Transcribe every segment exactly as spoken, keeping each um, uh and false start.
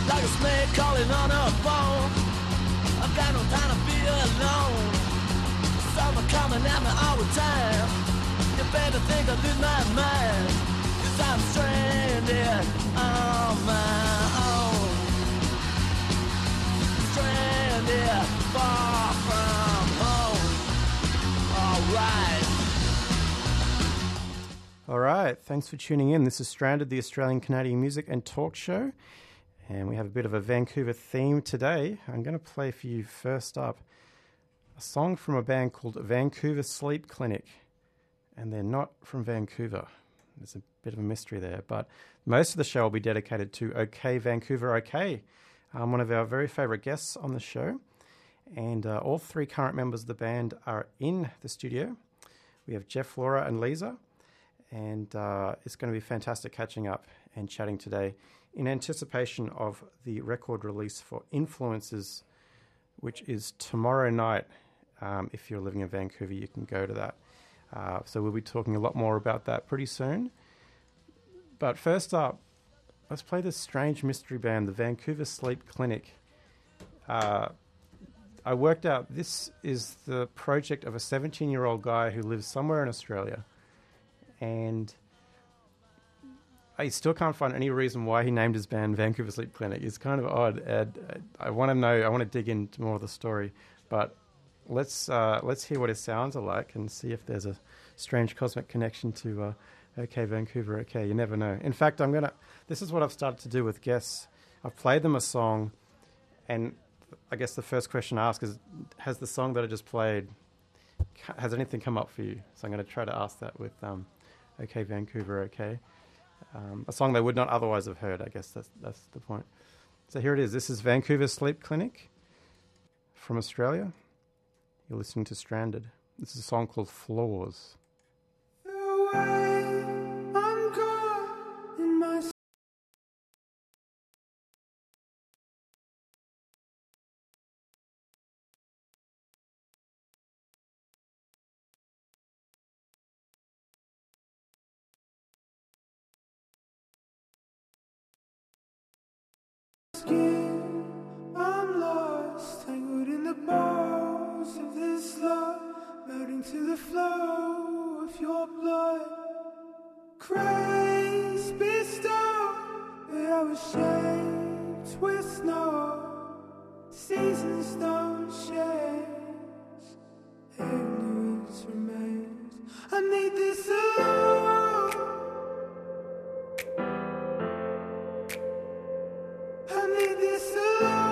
like a snake calling on a phone. I've got no time to be alone. Summer coming at me all the time. You better think I lose my mind, 'cause I'm stranded on my own. Stranded far from home. Alright. All right, thanks for tuning in. This is Stranded, the Australian Canadian music and talk show. And we have a bit of a Vancouver theme today. I'm going to play for you first up a song from a band called Vancouver Sleep Clinic. And they're not from Vancouver. There's a bit of a mystery there. But most of the show will be dedicated to OK Vancouver OK, um, one of our very favourite guests on the show. And uh, all three current members of the band are in the studio. We have Jeff, Laura and Lisa. And uh, it's going to be fantastic catching up and chatting today in anticipation of the record release for Influences, which is tomorrow night. Um, if you're living in Vancouver, you can go to that. Uh, so we'll be talking a lot more about that pretty soon. But first up, let's play this strange mystery band, the Vancouver Sleep Clinic. Uh, I worked out this is the project of a seventeen-year-old guy who lives somewhere in Australia. And I still can't find any reason why he named his band Vancouver Sleep Clinic. It's kind of odd. And I want to know, I want to dig into more of the story. But let's uh, let's hear what his sounds are like and see if there's a strange cosmic connection to uh, OK Vancouver OK. You never know. In fact, I'm gonna. This is what I've started to do with guests. I've played them a song, and I guess the first question I ask is, has the song that I just played, has anything come up for you? So I'm going to try to ask that with um, OK Vancouver OK. Um, a song they would not otherwise have heard. I guess that's that's the point. So here it is. This is Vancouver Sleep Clinic from Australia. You're listening to Stranded. This is a song called Flaws. The way I'm caught in my skin, I'm lost, tangled in the bars of this love, melting to the flow of your blood. Crispy stone, but I was shaped with snow. Seasons don't change, ignorance remains. I need this alone. I need this alone.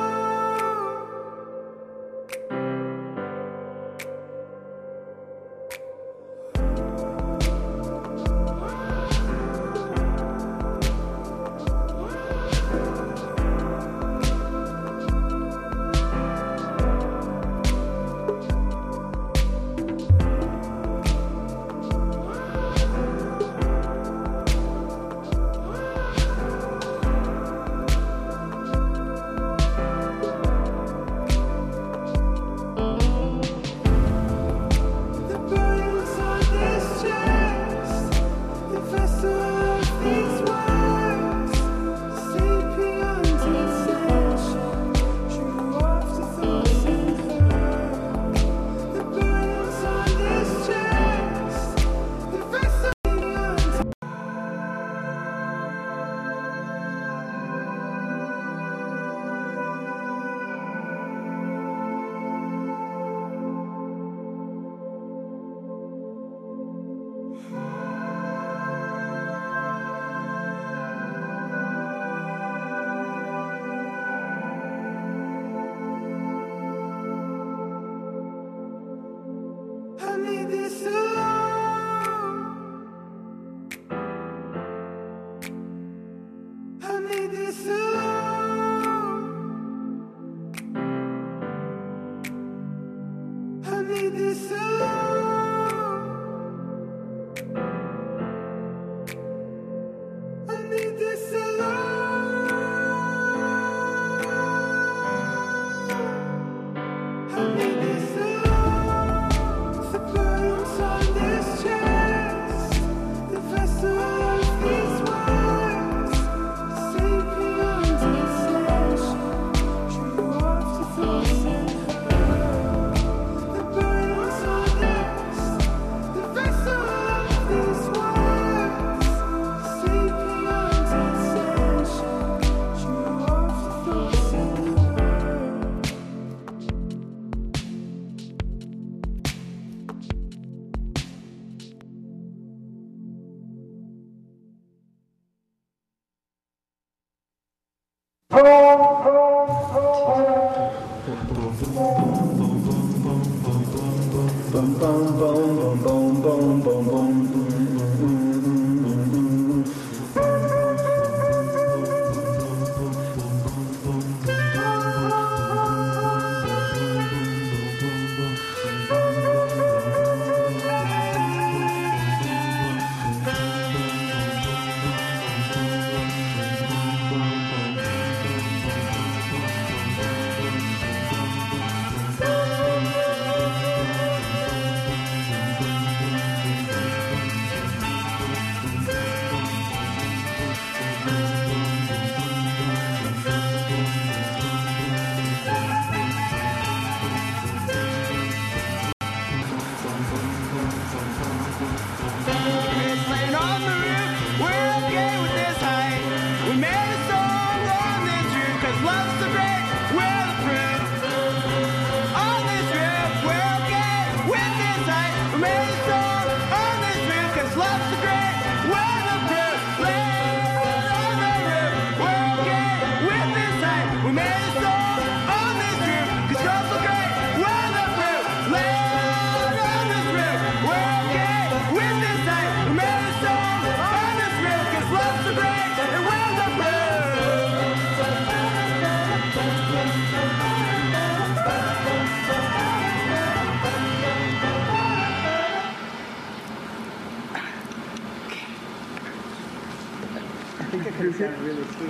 Sounds really sweet.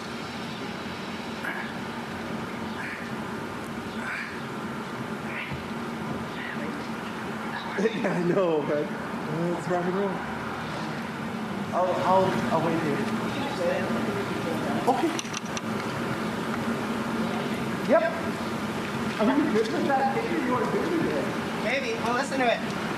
Yeah, I know, man. Uh, it's rock and roll. I'll, I'll, I'll wait here. Okay. Yep. Are we good with that? Maybe you want to do it? Maybe. We'll listen to it.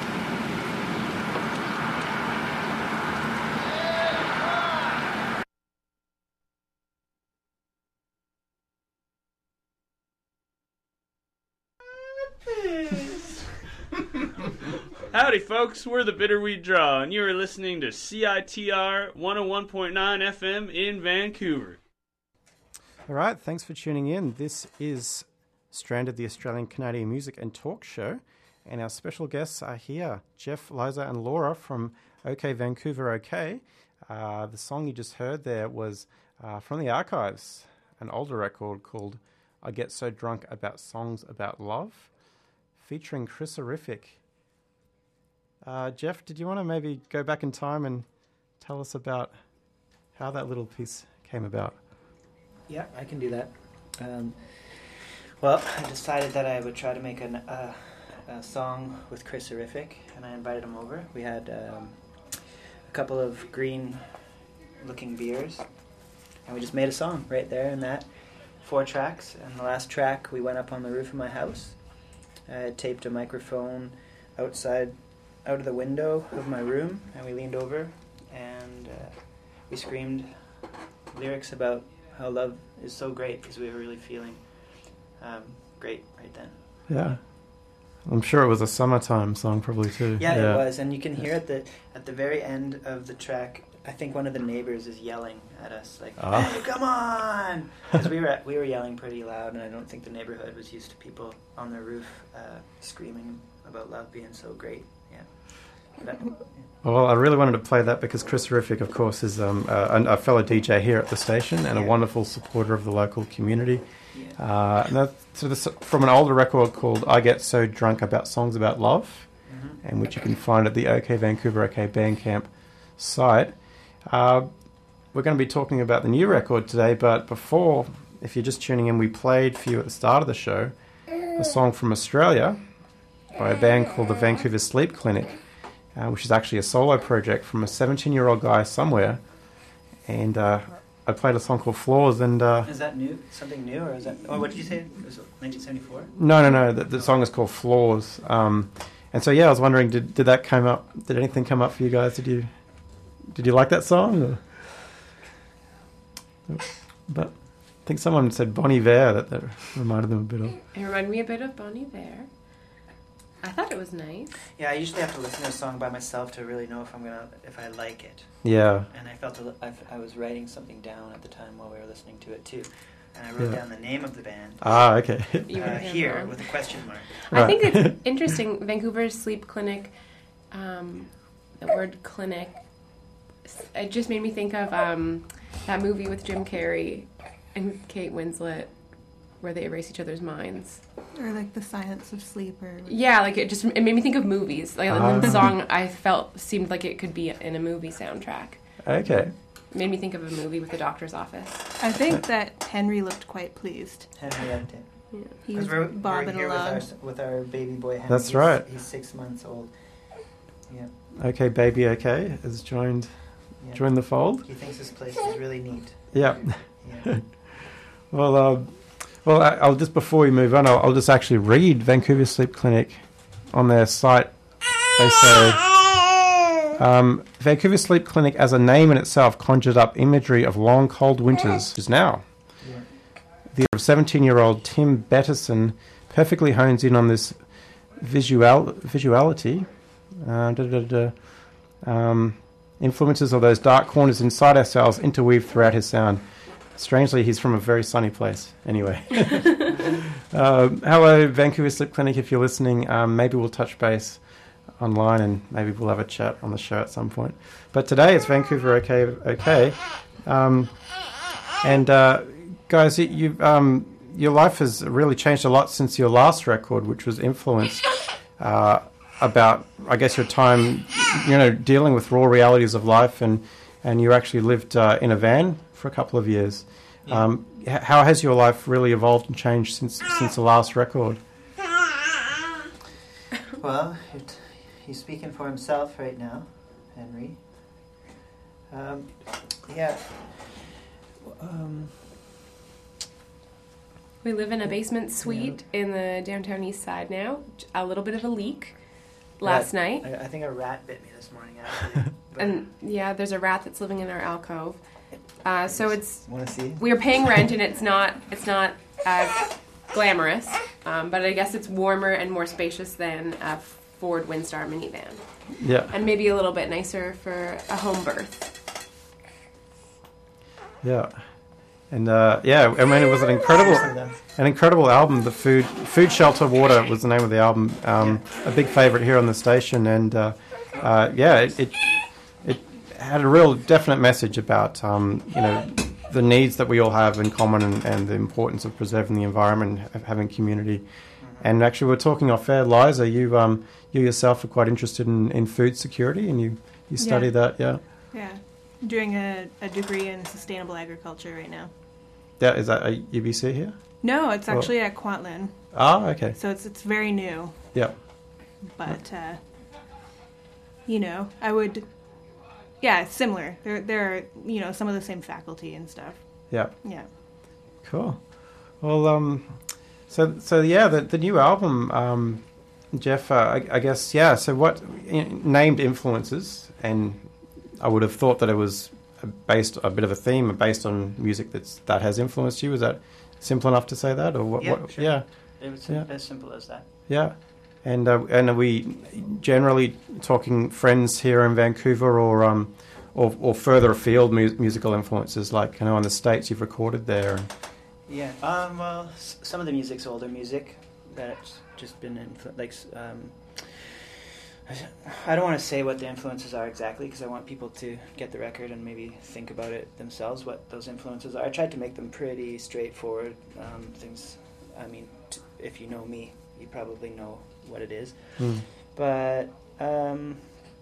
Howdy, folks. We're the Bitterweed Draw, and you are listening to C I T R one oh one point nine F M in Vancouver. All right, thanks for tuning in. This is Stranded, the Australian Canadian Music and Talk Show, and our special guests are here, Jeff, Liza, and Laura from OK Vancouver OK. Uh, the song you just heard there was uh, from the archives, an older record called I Get So Drunk About Songs About Love, featuring Chris Horrific. Uh, Jeff, did you want to maybe go back in time and tell us about how that little piece came about? Yeah, I can do that. Um, well, I decided that I would try to make an, uh, a song with Chris Horrific, and I invited him over. We had um, a couple of green-looking beers, and we just made a song right there in that. Four tracks, and the last track we went up on the roof of my house. I had taped a microphone outside out of the window of my room, and we leaned over and uh, we screamed lyrics about how love is so great, because we were really feeling um, great right then. Yeah. I'm sure it was a summertime song probably too. Yeah, yeah. it was, and you can hear at the at the very end of the track, I think one of the neighbors is yelling at us, like, oh. "Hey, come on!" Because we were we were yelling pretty loud, and I don't think the neighborhood was used to people on their roof uh, screaming about love being so great. Yeah. That, yeah. Well, I really wanted to play that because Chris Horrific, of course, is um, a, a fellow D J here at the station and yeah. a wonderful supporter of the local community. Yeah. Uh, and that's so this, from an older record called I Get So Drunk About Songs About Love, mm-hmm. and which you can find at the OK Vancouver OK Bandcamp site. Uh, we're going to be talking about the new record today, but before, if you're just tuning in, we played for you at the start of the show a song from Australia by a band called the Vancouver Sleep Clinic, uh, which is actually a solo project from a seventeen-year-old guy somewhere. And uh, I played a song called Flaws. And uh, is that new? Something new, or is that? Oh, what did you say? Was it nineteen seventy-four? No, no, no. The, the song is called Flaws. Um, and so, yeah, I was wondering, did did that come up? Did anything come up for you guys? Did you did you like that song? Or? But I think someone said Bon Iver, that, that reminded them a bit of. It reminded me a bit of Bon Iver. I thought it was nice. Yeah, I usually have to listen to a song by myself to really know if I'm gonna if I like it. Yeah. And I felt a, I, I was writing something down at the time while we were listening to it too. and I wrote Yeah. down the name of the band Ah, okay. You uh, wrote him here wrong. with a question mark. I Right. think it's interesting. Vancouver Sleep Clinic, um, the word clinic, it just made me think of um, that movie with Jim Carrey and Kate Winslet where they erase each other's minds. Or like the science of sleep, or Yeah, like it just it made me think of movies. Like Ah. the song I felt seemed like it could be in a movie soundtrack. Okay. Made me think of a movie with the doctor's office. I think that Henry looked quite pleased. Henry liked it. He 'Cause was we're, we're bobbing here with along. our, with our baby boy Henry. That's He's- right. He's six months old. Yeah. Okay, Baby Okay has joined yeah. joined the fold. He thinks this place is really neat. Yeah. Yeah. Well, uh, well, I- I'll just before we move on, I'll, I'll just actually read Vancouver Sleep Clinic on their site. They say um, Vancouver Sleep Clinic, as a name in itself, conjured up imagery of long, cold winters. Which is now. Yeah. The seventeen-year-old Tim Betterson perfectly hones in on this visual visuality. Uh, da, da, da, um, influences of those dark corners inside ourselves interweave throughout his sound. Strangely, he's from a very sunny place. Anyway. um, hello, Vancouver Sleep Clinic, if you're listening. Um, maybe we'll touch base online and maybe we'll have a chat on the show at some point. But today it's Vancouver Okay. okay. Um, and uh, guys, you, you've, um, your life has really changed a lot since your last record, which was Influenced. Uh, about, I guess, your time, you know, dealing with raw realities of life, and, and you actually lived uh, in a van for a couple of years. Yeah. Um, h- how has your life really evolved and changed since since the last record? Well, it, he's speaking for himself right now, Henry. Um, yeah. Um, We live in a basement suite in the downtown east side now. A little bit of a leak last rat- night. I, I think a rat bit me this morning, actually. But And yeah, there's a rat that's living in our alcove. Uh, so it's want to see? we're paying rent and it's not it's not uh, glamorous, um, but I guess it's warmer and more spacious than a Ford Windstar minivan, Yeah, and maybe a little bit nicer for a home birth. yeah, and uh, yeah. I mean, it was an incredible, an incredible album. The food, food, shelter, water was the name of the album. Um, A big favorite here on the station, and uh, uh, yeah, it, it it had a real definite message about um, you know the needs that we all have in common, and, and the importance of preserving the environment, and having community. And actually, we're talking off air. Liza, you um, you yourself are quite interested in, in food security, and you, you study Yeah. that, yeah. Yeah, I'm doing a, a degree in sustainable agriculture right now. Yeah, is that a U B C here? No, it's Well- actually at Kwantlen, Ah, okay. so it's it's very new. Yeah. But uh, you know, I would, yeah, it's similar. There there are you know some of the same faculty and stuff. Yeah. Yeah. Cool. Well, um, so so yeah, the the new album, um, Jeff. Uh, I, I guess yeah. So what in, named influences, and I would have thought that it was based a bit of a theme based on music that's that has influenced you. Is that simple enough to say that, or what? Yeah, what sure. Yeah. It was Yeah. as simple as that. Yeah. And uh, and are we generally talking friends here in Vancouver, or um, or, or further afield mu- musical influences? Like, I know in the States you've recorded there. Yeah. Um, well, s- some of the music's older music that's just been influ- like. s- Um, I don't want to say what the influences are exactly because I want people to get the record and maybe think about it themselves. What those influences are. I tried to make them pretty straightforward. Um, things. I mean, t- if you know me, you probably know what it is. Mm. But um,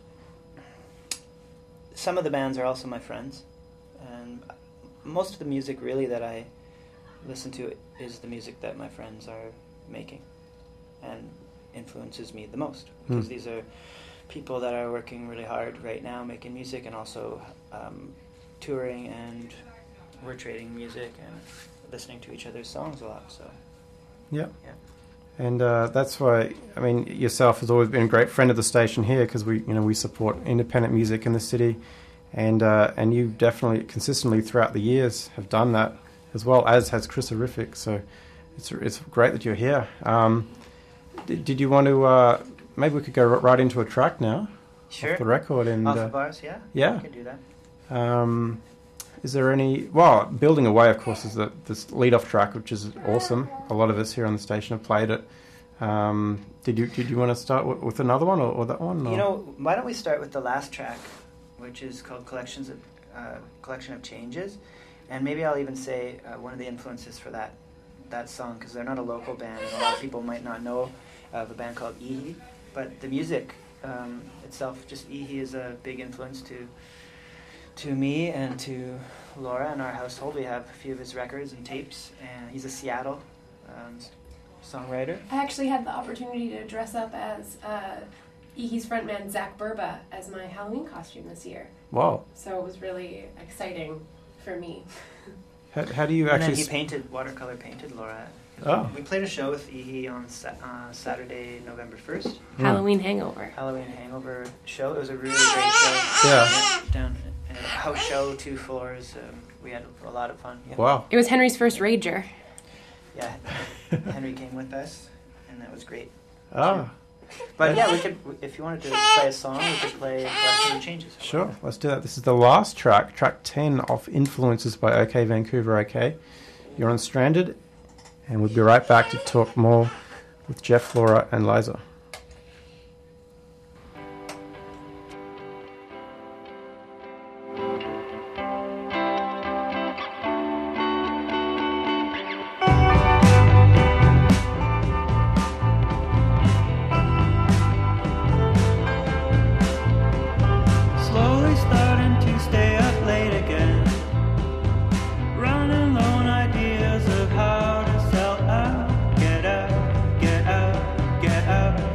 some of the bands are also my friends, and most of the music really that I listen to is the music that my friends are making, and influences me the most because Hmm. these are people that are working really hard right now making music and also um, touring, and we're trading music and listening to each other's songs a lot. So Yeah. Yeah. And uh, that's why, I mean, yourself has always been a great friend of the station here because we, you know, we support independent music in the city, and uh, and you definitely consistently throughout the years have done that, as well as has Chris Horrific. So it's it's great that you're here. Um, did, did you want to? Uh, maybe we could go r- right into a track now sure. off the record, and Off uh, the bars, yeah. yeah. I can do that. Um, Is there any... Well, Building Away, of course, is the, this lead-off track, which is awesome. A lot of us here on the station have played it. Um, did you did you want to start with, with another one or, or that one? Or? You know, why don't we start with the last track, which is called Collections of uh, Collection of Changes, and maybe I'll even say uh, one of the influences for that that song, because they're not a local band, and a lot of people might not know of a band called Ihi, but the music um, itself, just Ihi is a big influence to to me and to Laura and our household. We have a few of his records and tapes, and he's a Seattle um, songwriter. I actually had the opportunity to dress up as uh, Ihi's frontman Zach Burba as my Halloween costume this year. Wow. So it was really exciting for me. How, how do you And actually... then he painted, watercolor painted Laura. Oh. We played a show with Ihi on sa- uh, Saturday, November first. Halloween Hangover. Halloween Hangover show. It was a really great show. Yeah. Down at a house show, two floors. Um, we had a lot of fun. Yeah. Wow. It was Henry's first Rager. Yeah. Henry came with us, and that was great. Ah, But yeah, we could, if you wanted to play a song, we could play Collection of Changes. sure. Let's do that. This is the last track, track ten of Influences by OK Vancouver OK. You're on Stranded, and we'll be right back to talk more with Jeff, Laura, and Liza. Slowly starting to stay up late again, running low on ideas of how to sell out, get out, get out, get out.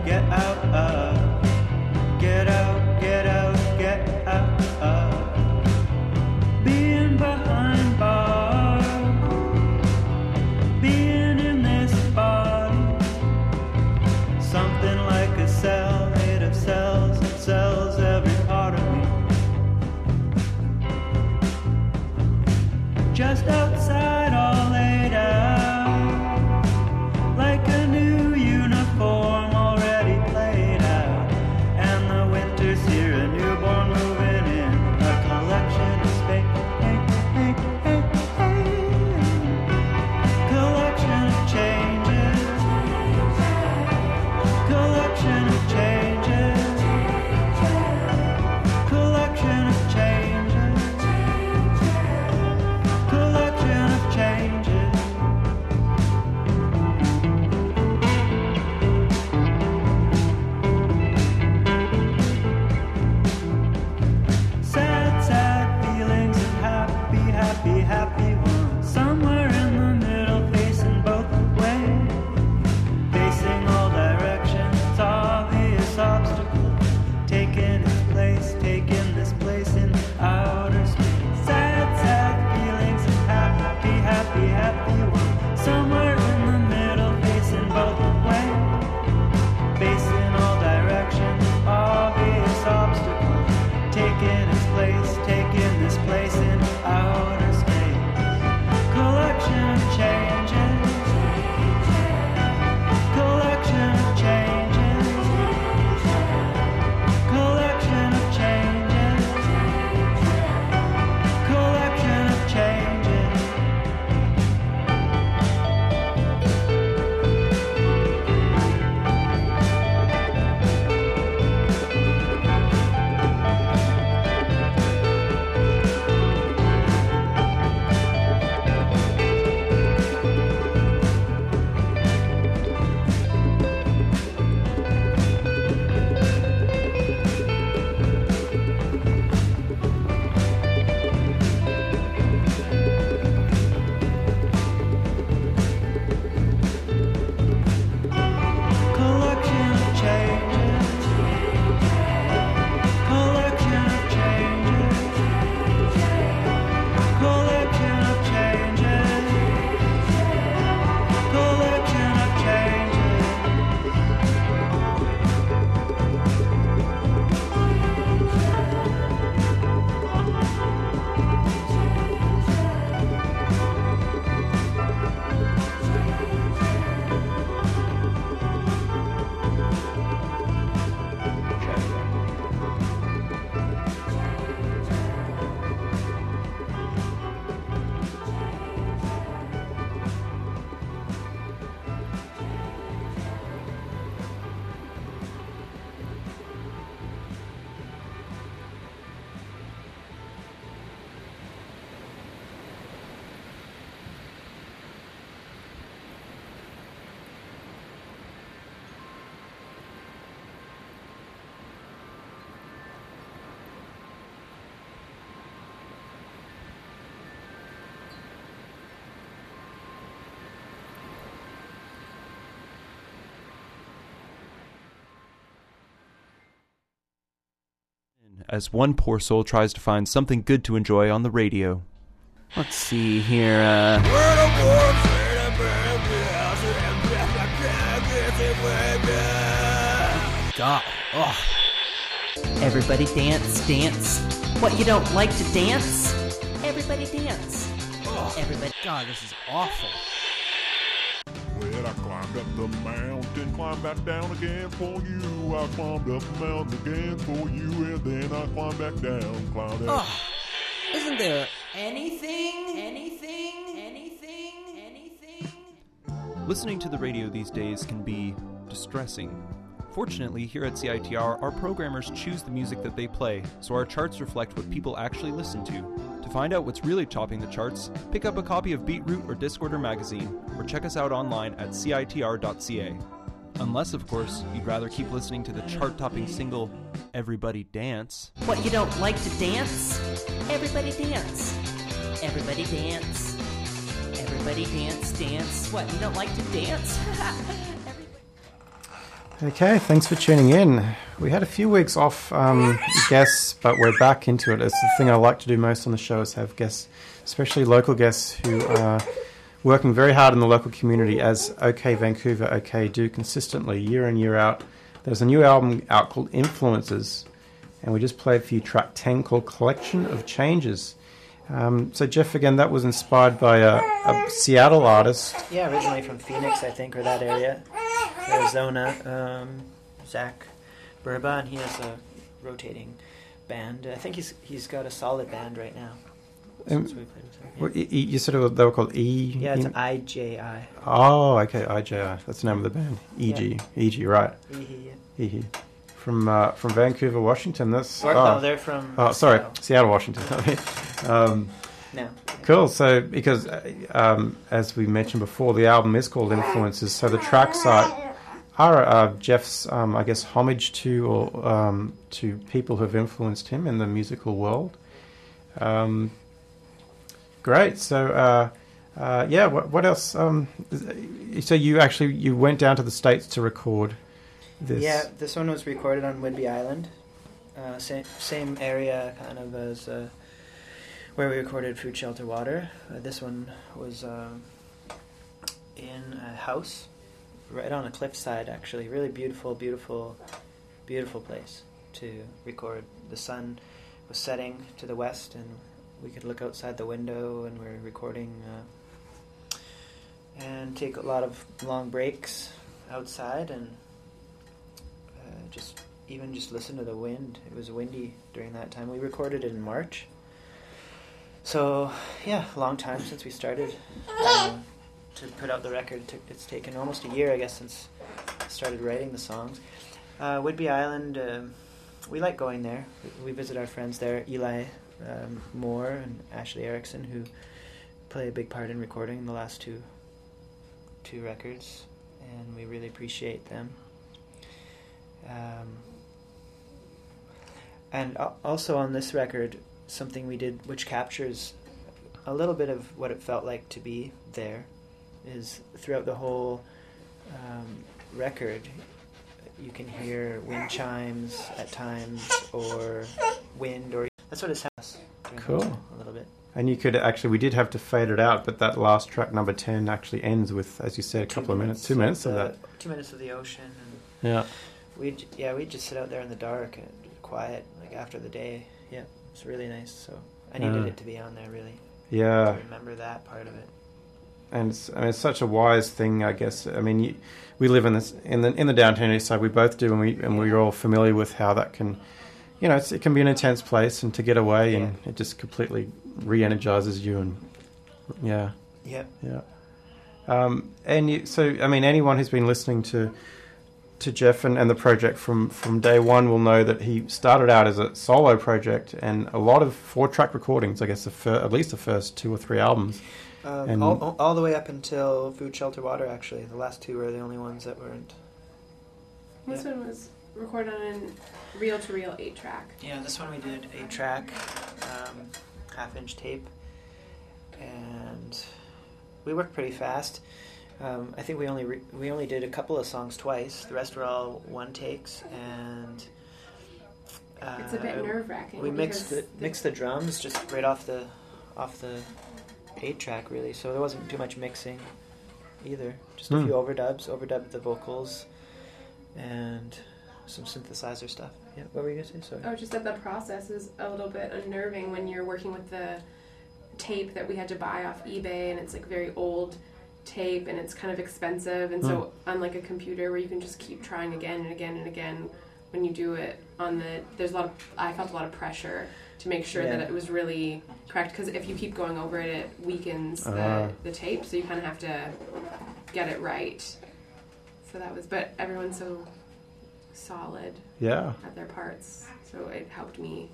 as one poor soul tries to find something good to enjoy on the radio. Let's see here, uh... God, oh. Everybody dance, dance. What, you don't like to dance? Everybody dance. Oh. Everybody... God, this is awful. Well, I climbed up the mountain, climbed back down again for you. I climbed up the mountain again for you, and then I climbed back down, climbed down. Oh, isn't there anything, anything, anything, anything? Listening to the radio these days can be distressing. Fortunately, here at C I T R, our programmers choose the music that they play, so our charts reflect what people actually listen to. To find out what's really topping the charts, pick up a copy of Beatroot or Discorder magazine, or check us out online at C I T R dot C A. Unless, of course, you'd rather keep listening to the chart-topping single, Everybody Dance. What, you don't like to dance? Everybody dance. Everybody dance. Everybody dance, dance. What, you don't like to dance? Okay, thanks for tuning in. We had a few weeks off um, guests, but we're back into it. It's the thing I like to do most on the show is have guests, especially local guests who are working very hard in the local community, as OK Vancouver OK do consistently, year in, year out. There's a new album out called Influences, and we just played for you track ten called Collection of Changes. Um, so, Jeff, again, that was inspired by a, a Seattle artist. Yeah, originally from Phoenix, I think, or that area. Arizona, um, Zach Burba, and he has a rotating band. I think he's he's got a solid band right now. Um, since we played with him. Well, e, e, you said it was, they were called E? Yeah, it's E- I J I. Oh, okay, I J I. That's the name of the band. E G. Yeah. E G, right. E G, yeah. E G. From uh, from Vancouver, Washington. That's Or, oh, no, they're from Oh, sorry, Seattle. Seattle, Washington. um, No. Cool. So, because uh, um, as we mentioned before, the album is called Influences. So the tracks are are uh, Jeff's, um, I guess, homage to or um, to people who have influenced him in the musical world. Um, great. So, uh, uh, yeah. What, what else? Um, so you actually you went down to the States to record this. Yeah, this one was recorded on Whidbey Island, uh, same same area kind of as uh, where we recorded Food, Shelter, Water. Uh, this one was uh, in a house right on a cliffside, actually. Really beautiful, beautiful, beautiful place to record. The sun was setting to the west, and we could look outside the window, and we were recording uh, and take a lot of long breaks outside, and uh, just even just listen to the wind. It was windy during that time. We recorded it in March. So, yeah, a long time since we started uh, to put out the record. It's taken almost a year, I guess, since I started writing the songs. Uh, Whidbey Island, um, we like going there. We visit our friends there, Eli um, Moore and Ashley Erickson, who play a big part in recording the last two two records, and we really appreciate them. Um, and al- also on this record, something we did which captures a little bit of what it felt like to be there is throughout the whole um, record you can hear wind chimes at times, or wind, or that's what it sounds Cool. a little bit. And you could actually, we did have to fade it out, but that last track, number ten, actually ends with, as you said, a Two couple of minutes, two minutes of the, that. Two minutes of the ocean. And Yeah. We'd, yeah, we'd just sit out there in the dark and quiet, like after the day. Yeah, it's really nice. So I needed Yeah. it to be on there, really. Yeah. To remember that part of it. And it's, I mean, it's such a wise thing, I guess. I mean, you, we live in this in the in the downtown east side. We both do, and we and we're all familiar with how that can, you know, it's, it can be an intense place, and to get away, and it just completely re-energizes you, and yeah, Yeah. yeah. Um, and you, so, I mean, anyone who's been listening to to Jeff and, and the project from, from day one will know that he started out as a solo project, and a lot of four-track recordings. I guess the fir- at least the first two or three albums. Um, And- all, all the way up until Food, Shelter, Water, actually. The last two were the only ones that weren't. This one was recorded on reel-to-reel eight-track. Yeah, this one we did eight track, um, half inch tape, and we worked pretty fast. Um, I think we only re- we only did a couple of songs twice. The rest were all one takes, and Uh, It's a bit nerve-wracking. We mixed the, because mixed the drums just right off the off the eight track really, so there wasn't too much mixing either. Just a Hmm. few overdubs, overdubbed the vocals, and some synthesizer stuff. Yeah, what were you gonna say? Sorry. Oh, just that the process is a little bit unnerving when you're working with the tape that we had to buy off eBay, and it's like very old tape, and it's kind of expensive, and so unlike a computer where you can just keep trying again and again and again, when you do it on the, there's a lot of, I felt a lot of pressure to make sure Yeah. that it was really correct, because if you keep going over it, it weakens the, Ah. the tape, so you kind of have to get it right. So that was, but everyone's so solid Yeah. at their parts, so it helped me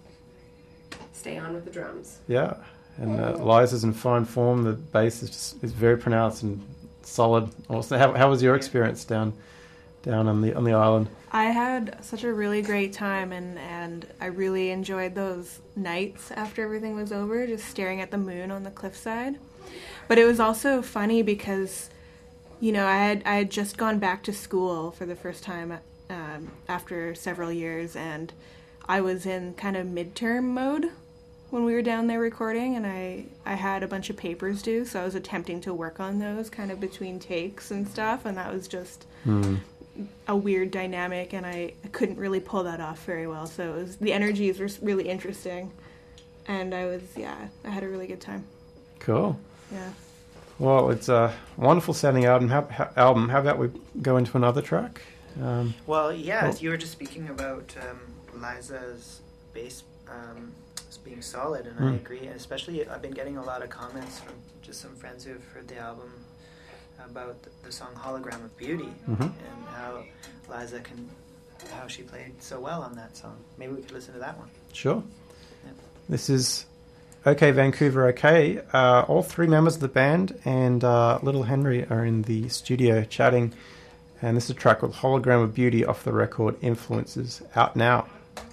stay on with the drums. Yeah. And uh, Liza's in fine form. The bass is just, is very pronounced and solid. Also, how, how was your experience down down on the on the island? I had such a really great time, and, and I really enjoyed those nights after everything was over, just staring at the moon on the cliffside. But it was also funny because, you know, I had I had just gone back to school for the first time um, after several years, and I was in kind of midterm mode when we were down there recording, and I, I had a bunch of papers due, so I was attempting to work on those kind of between takes and stuff, and that was just Hmm. a weird dynamic, and I, I couldn't really pull that off very well, so it was, the energies were really interesting, and I was, yeah, I had a really good time. Cool. Yeah. Well, it's a wonderful sounding album. How, how, album. How about we go into another track? Um, Well, yeah, well- you were just speaking about um, Liza's bass um, being solid, and I Mm. agree. And especially, I've been getting a lot of comments from just some friends who have heard the album about the, the song "Hologram of Beauty" Mhm. and how Liza can, how she played so well on that song. Maybe we could listen to that one. Sure. Yeah. This is OK Vancouver OK. Uh, all three members of the band and uh, Little Henry are in the studio chatting. And this is a track called Hologram of Beauty off the record Influences, out now.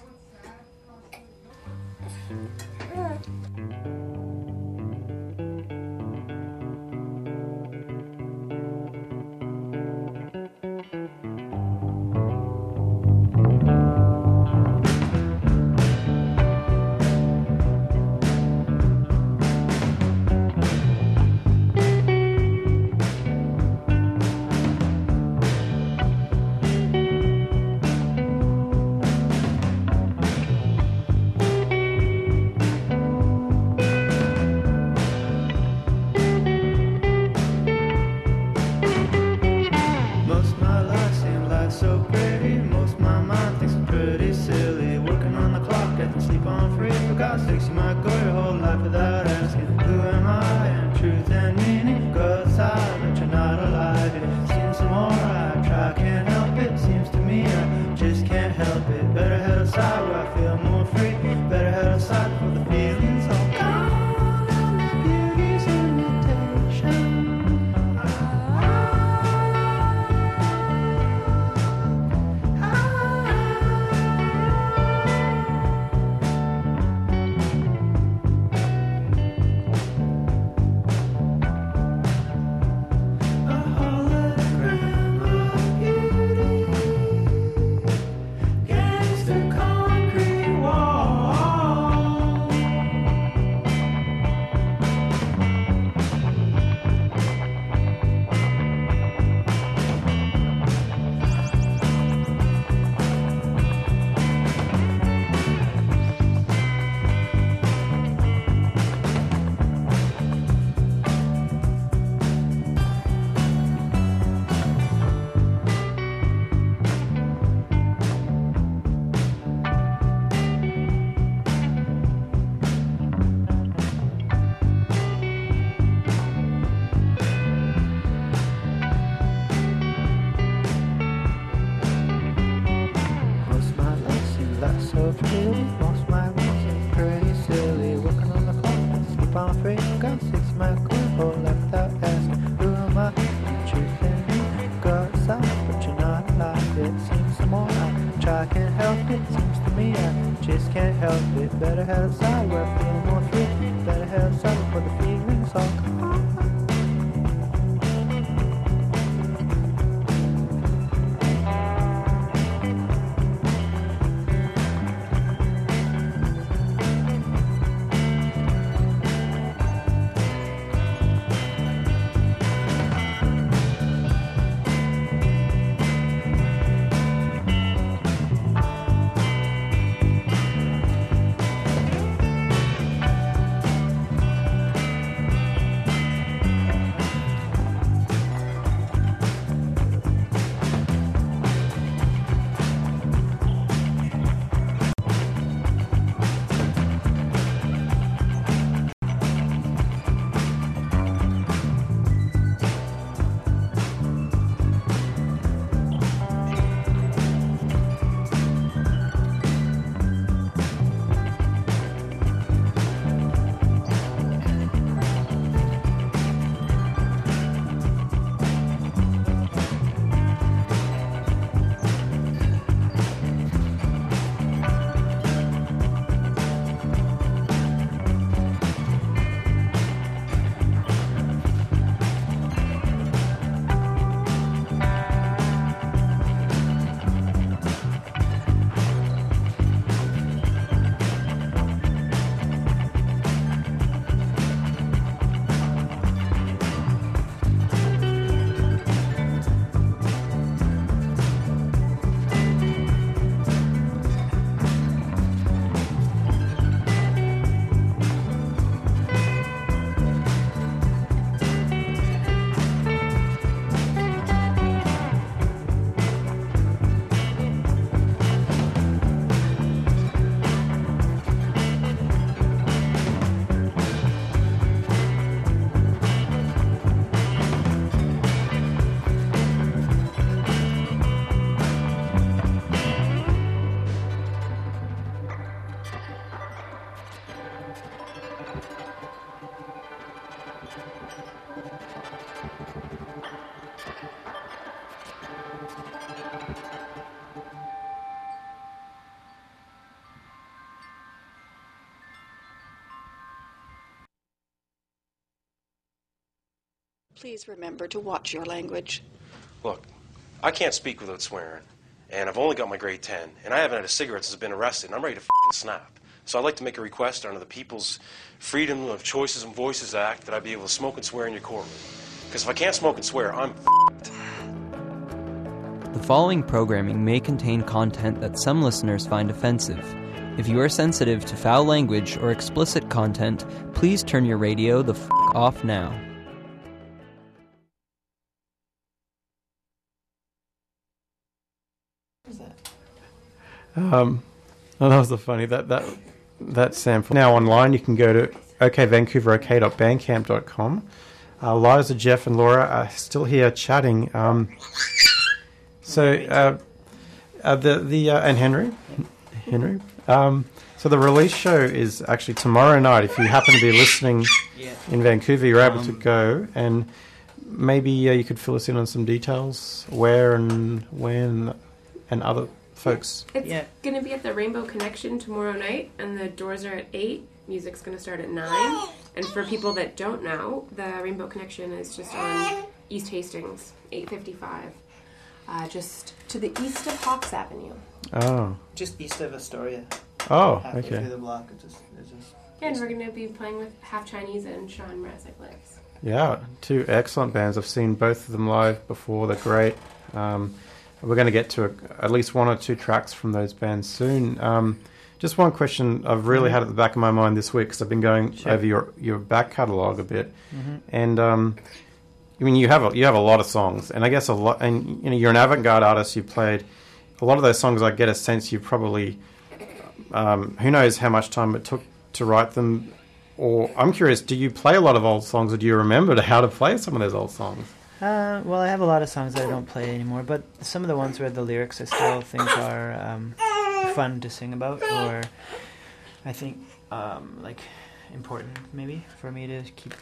Most my life seems like so pretty. Most my mind thinks I'm pretty silly. Working on the clock, getting sleep on free. For God's sakes, you might go your whole life without asking, who am I? And truth and meaning. Go outside, but you're not alive. You've seen some more, I try, can't help it. Seems to me I just can't help it. Better head outside where I feel more free. Better head outside for the feelings all gone. Beauty's imitation. Most my life seems like so pretty. Most my life seems pretty silly. Working on the clock, sleep on free. Got six my cool whole life without asking, who am I? The truth in me. Go outside, but you're not alive. It seems some more. I try, can't help it. Seems to me I just can't help it. Better head outside where I feel more free. Better head outside before the feelings all come. Please remember to watch your language. Look, I can't speak without swearing, and I've only got my grade ten, and I haven't had a cigarette since I've been arrested, and I'm ready to f***ing snap. So I'd like to make a request under the People's Freedom of Choices and Voices Act that I be able to smoke and swear in your courtroom. Because if I can't smoke and swear, I'm f***ed. The following programming may contain content that some listeners find offensive. If you are sensitive to foul language or explicit content, please turn your radio the f*** off now. Um, oh, that was the funny that that that sample. Now online, you can go to ok vancouver ok dot bandcamp dot com. Uh, Liza, Jeff, and Laura are still here chatting. Um, so uh, uh, the the uh, and Henry, Henry. Um, so the release show is actually tomorrow night. If you happen to be listening yeah. in Vancouver, you're able um, to go, and maybe uh, you could fill us in on some details, where and when, and other. Folks. It's yeah. going to be at the Rainbow Connection tomorrow night, and the doors are at eight. Music's going to start at nine. And for people that don't know, the Rainbow Connection is just on East Hastings, eight fifty-five, uh, just to the east of Hawks Avenue. Oh. Just east of Astoria. Oh, Halfway okay. Through the block. It's just, it's just yeah, and we're going to be playing with Half Chinese and Sean Mrazek Lives. Yeah, two excellent bands. I've seen both of them live before. They're great. Um, We're going to get to a, at least one or two tracks from those bands soon. Um, just one question I've really had at the back of my mind this week, because I've been going sure. over your, your back catalogue a bit, mm-hmm. and um, I mean you have a, you have a lot of songs, and I guess a lot. And you know, you're an avant-garde artist. You played a lot of those songs. I get a sense you probably um, who knows how much time it took to write them. Or I'm curious, do you play a lot of old songs, or do you remember how to play some of those old songs? Uh, well, I have a lot of songs that I don't play anymore, but some of the ones where the lyrics I still think are um, fun to sing about, or I think um, like important maybe for me to keep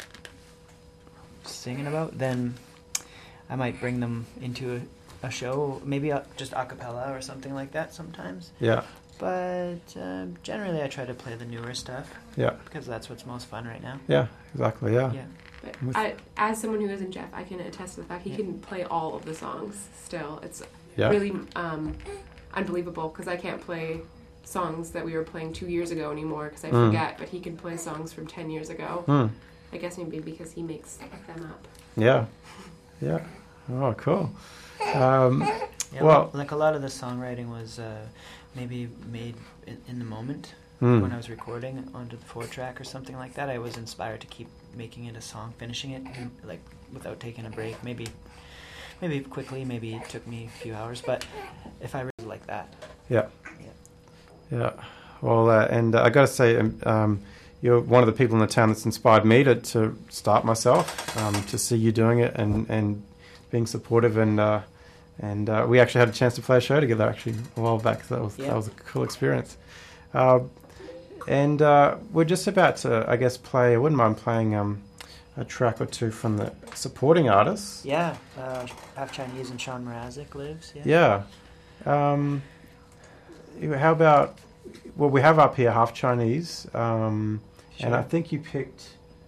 singing about, then I might bring them into a, a show, maybe a, just a cappella or something like that sometimes. Yeah. But uh, generally I try to play the newer stuff. Yeah. Because that's what's most fun right now. Yeah, exactly, yeah. Yeah. But I, as someone who isn't Jeff, I can attest to the fact he yeah. can play all of the songs still. It's yeah. really um, unbelievable, because I can't play songs that we were playing two years ago anymore because I mm. forget, but he can play songs from ten years ago. Mm. I guess maybe because he makes them up. Yeah. Yeah. Oh, cool. Um, yeah, well, like a lot of the songwriting was uh, maybe made in, in the moment. Mm. When I was recording onto the four track or something like that, I was inspired to keep making it a song, finishing it like without taking a break. Maybe, maybe quickly. Maybe it took me a few hours, but if I really like that, yeah, yeah. yeah. Well, uh, and uh, I got to say, um, you're one of the people in the town that's inspired me to, to start myself. Um, to see you doing it and, and being supportive, and uh, and uh, we actually had a chance to play a show together actually a while back. So that was yeah. that was a cool experience. Uh, And uh, we're just about to, I guess, play. I wouldn't mind playing um, a track or two from the supporting artists. Yeah, uh, Half Chinese and Sean Mrazek Lives. Yeah. Yeah. Um, how about? Well, we have up here Half Chinese, um, sure. and I think you picked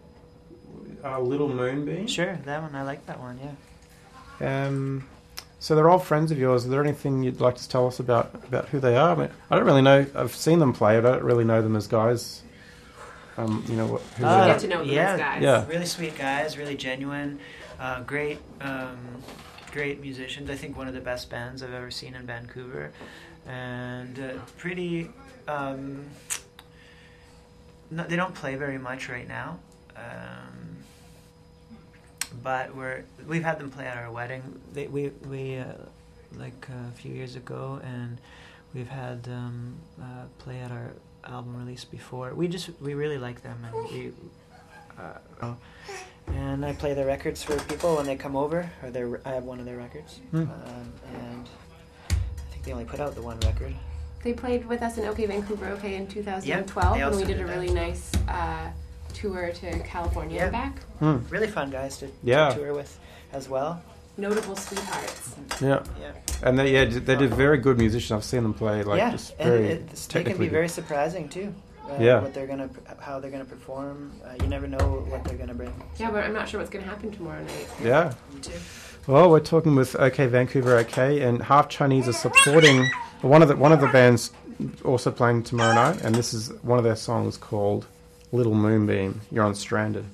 uh, Little Moonbeam. Sure, that one. I like that one. Yeah. Um. So they're all friends of yours. Is there anything you'd like to tell us about, about who they are? I mean, I don't really know. I've seen them play, but I don't really know them as guys. Um, you know what? Who uh, they get to know them yeah, as guys. Yeah, really sweet guys, really genuine, uh, great, um, great musicians. I think one of the best bands I've ever seen in Vancouver, and uh, pretty. Um, no, they don't play very much right now. Um, But we're we've had them play at our wedding. They, we we uh, like uh, a few years ago, and we've had um, uh, play at our album release before. We just we really like them, and we uh, and I play their records for people when they come over. Or their I have one of their records, mm. um, and I think they only put out the one record. They played with us in OK Vancouver OK in two thousand Yep, twelve, they and we also did did a that. really nice uh, tour to California Yeah. and back. Mm. Really fun guys to, Yeah. to tour with as well. Notable sweethearts. Yeah. Yeah. And they yeah they did very good musicians. I've seen them play like yeah, just and very it, they can be technically very good. surprising too. uh, Yeah. what they're gonna, how they're gonna perform. Uh, you never know what they're gonna bring. Yeah, but I'm not sure what's going to happen tomorrow night. Yeah. Me too. Well, we're talking with OK Vancouver OK, and Half Chinese are supporting one of the one of the bands also playing tomorrow night, and this is one of their songs called Little Moonbeam. You're on Stranded.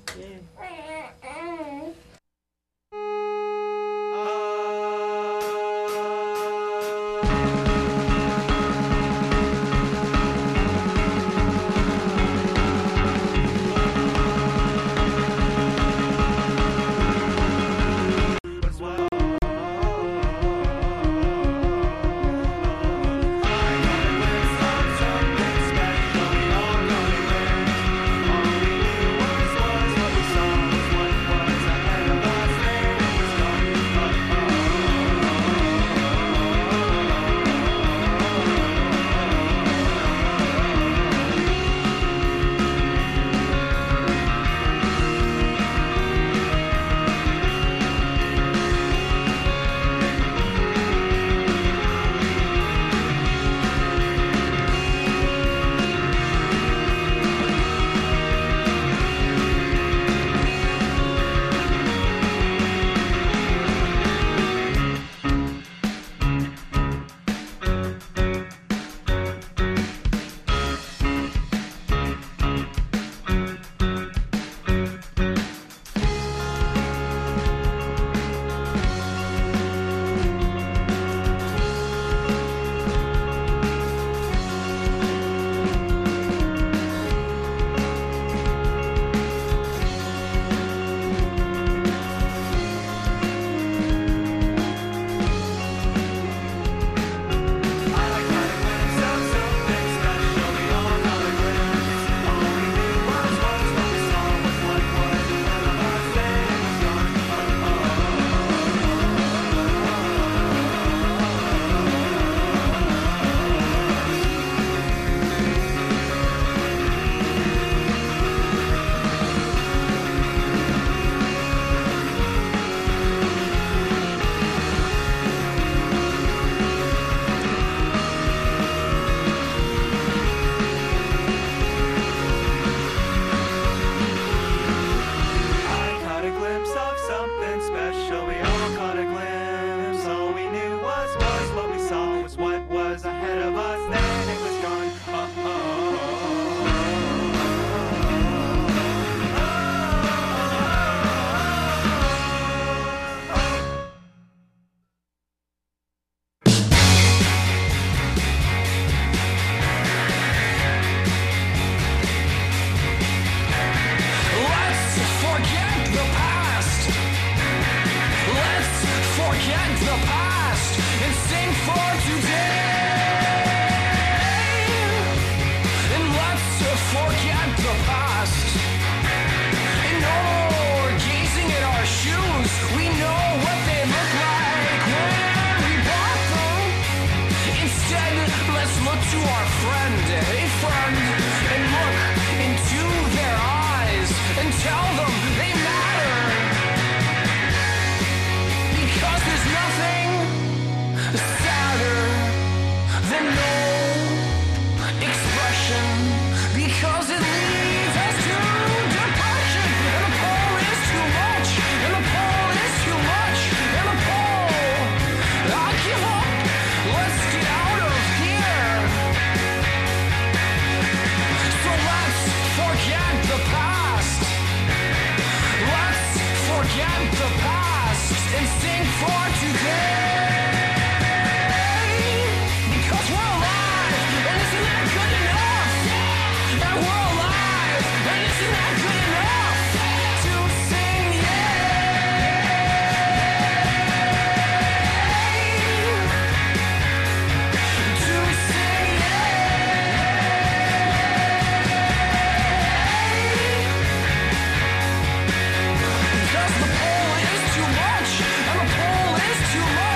Too much.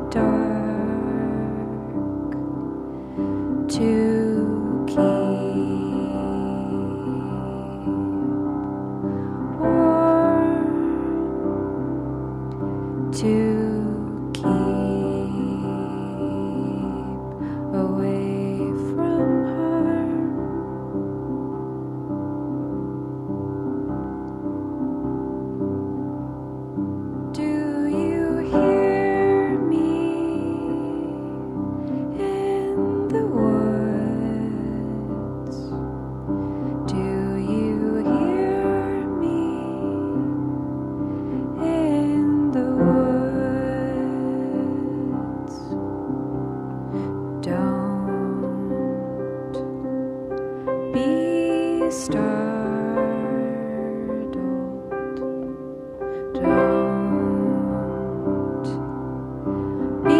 to keep warm, to keep away from harm. Do you hear me in the woods? Do you hear me in the woods? Don't be startled. Don't be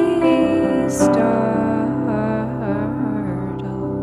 startled.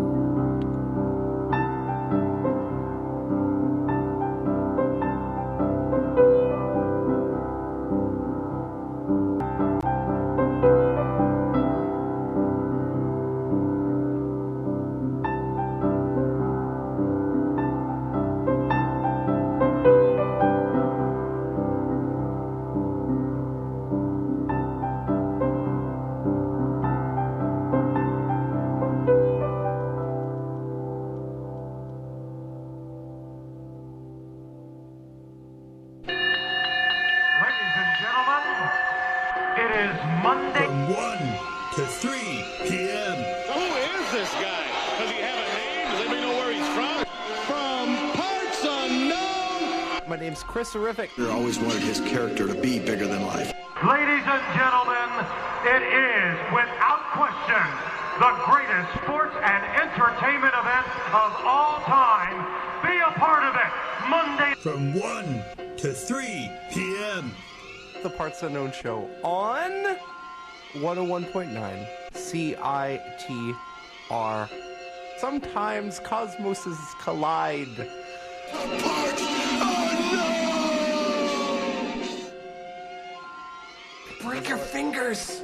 Ladies and gentlemen, it is Monday. From one to three p.m. Who is this guy? Does he have a name? Does anybody know where he's from? From parts unknown. My name's Chris Horrific. I always wanted his character to be bigger than life. Ladies and gentlemen, it is, without question, the greatest sports and entertainment event of all time. Be a part of it. Monday. From one to three p.m. The Parts Unknown Show on one oh one point nine C I T R. Sometimes cosmoses collide. Break your fingers.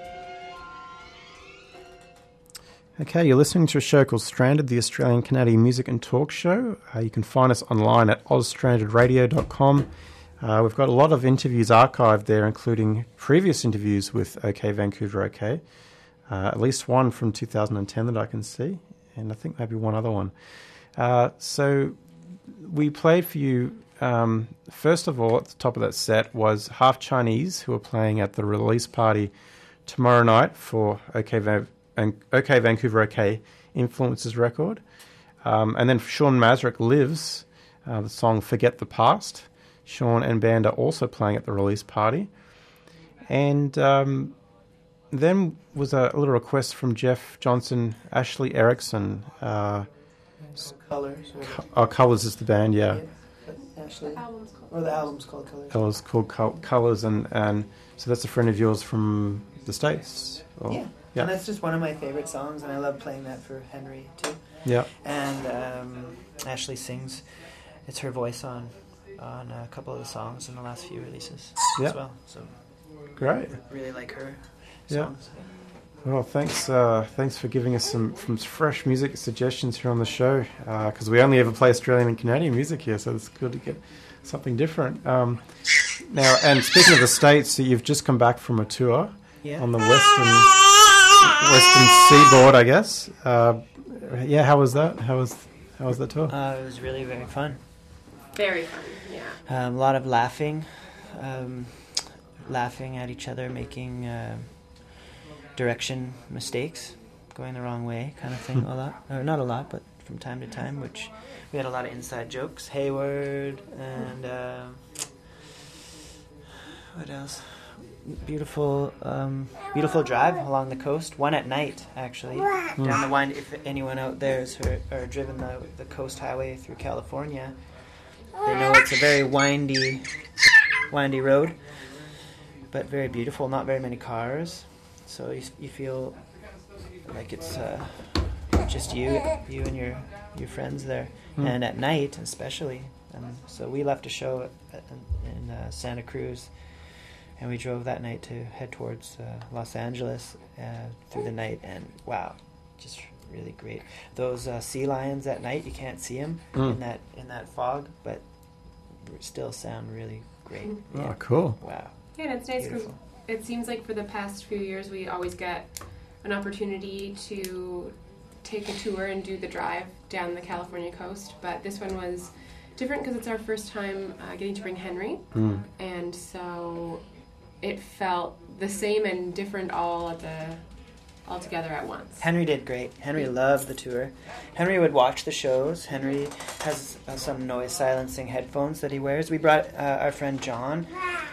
Okay, you're listening to a show called Stranded, the Australian Canadian Music and Talk Show. Uh, you can find us online at oz stranded radio dot com. Uh, we've got a lot of interviews archived there, including previous interviews with OK Vancouver OK. Uh, at least one from two thousand ten that I can see, and I think maybe one other one. Uh, so we played for you, um, first of all, at the top of that set was Half Chinese, who are playing at the release party tomorrow night for OK Vancouver. And OK Vancouver OK Influences record. Um, and then Sean Masrick Lives, uh, the song Forget the Past. Sean and band are also playing at the release party. And um, then was a little request from Jeff Johnson, Ashley Erickson. Uh, Colors. Co- oh, Colors is the band, yeah. yeah. Ashley. Or the album's called Colors. It was called Col- Colors, and, and so that's a friend of yours from the States? Or, yeah. yeah. And that's just one of my favorite songs, and I love playing that for Henry, too. Yeah. And um, Ashley sings. It's her voice on on a couple of the songs in the last few releases yeah. as well. So great. Really like her yeah. songs. Well, thanks uh, thanks for giving us some, some fresh music suggestions here on the show, because uh, we only ever play Australian and Canadian music here, so it's good to get something different. Um, now, and speaking of the States, so you've just come back from a tour yeah. on the western western seaboard, I guess. Uh, yeah, how was that? How was how was that tour? Uh, it was really very fun. Very fun, yeah. Um, a lot of laughing, um, laughing at each other, making uh, direction mistakes, going the wrong way, kind of thing. a lot, or not a lot, but from time to time. Which we had a lot of inside jokes. Hayward and uh, what else? Beautiful, um, beautiful drive along the coast. One at night, actually, Mm. down the wind. If anyone out there has heard, or driven the the coast highway through California, they know it's a very windy, windy road, but very beautiful. Not very many cars, so you you feel like it's uh, just you, you and your your friends there. Mm. And at night, especially. And so we left a show at, in, in uh, Santa Cruz. and we drove that night to head towards uh, Los Angeles uh, through the night, and wow, just really great. Those uh, sea lions at night, you can't see them Mm. in that in that fog, but still sound really great. Oh, Yeah. cool. Wow. Yeah, and it's nice because Beautiful. it seems like for the past few years we always get an opportunity to take a tour and do the drive down the California coast, but this one was different because it's our first time uh, getting to bring Henry, Mm. and so it felt the same and different all at the all together at once. Henry did great. Henry loved the tour. Henry would watch the shows. Henry has uh, some noise silencing headphones that he wears. We brought uh, our friend John,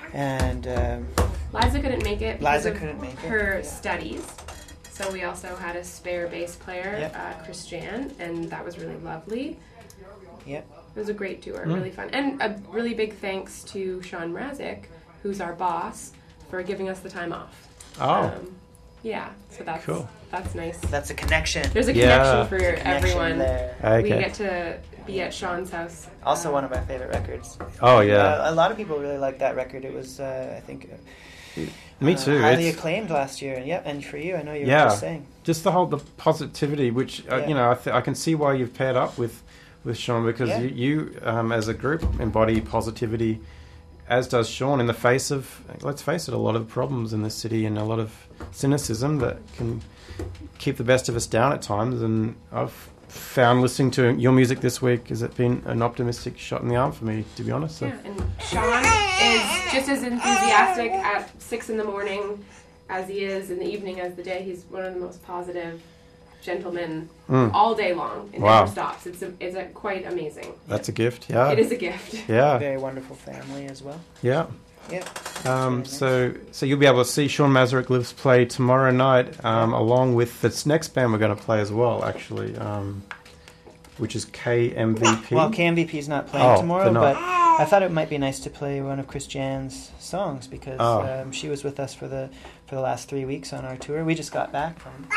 and um, Liza couldn't make it because Liza of couldn't make it. her studies. So we also had a spare bass player, Yep. uh, Christian, and that was really lovely. Yep. It was a great tour, Mm. really fun. And a really big thanks to Sean Mrazek, who's our boss, for giving us the time off. Oh. yeah, so that's Cool. that's nice. That's a connection. There's a Yeah. connection for There's a connection everyone. there. We Okay. get to be at Sean's house. Also one of my favorite records. Oh, yeah. Uh, a lot of people really liked that record. It was, uh, I think, uh, Me uh, too. highly It's- acclaimed last year. And, yeah, and for you, I know you were yeah, just saying. just the whole the positivity, which uh, Yeah. you know, I, th- I can see why you've paired up with with Sean because Yeah. you, you um, as a group embody positivity, as does Sean. In the face of, let's face it, a lot of problems in this city and a lot of cynicism that can keep the best of us down at times. And I've found listening to your music this week has it been an optimistic shot in the arm for me, to be honest. So. Yeah, and Sean is just as enthusiastic at six in the morning as he is in the evening as the day. He's one of the most positive gentlemen Mm. all day long. It Wow. never stops. It's a, it's a quite amazing. That's a gift, yeah. It is a gift. Yeah. Very wonderful family as well. Yeah. Yeah. Um, so, so you'll be able to see Sean Mazurek Lives play tomorrow night, um, along with this next band we're going to play as well, actually, um, which is K M V P. Well, K M V P's not playing Oh, tomorrow, they're not. but I thought it might be nice to play one of Christiane's songs because Oh. um, she was with us for the for the last three weeks on our tour. We just got back from,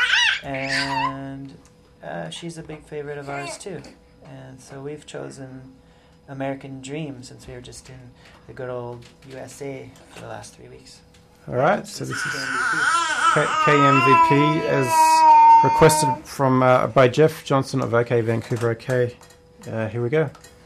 and uh, she's a big favorite of ours too. And so we've chosen American Dream since we were just in the good old U S A for the last three weeks. All right, so this is K- KMVP as requested from uh, by Jeff Johnson of OK Vancouver OK. Uh, here we go.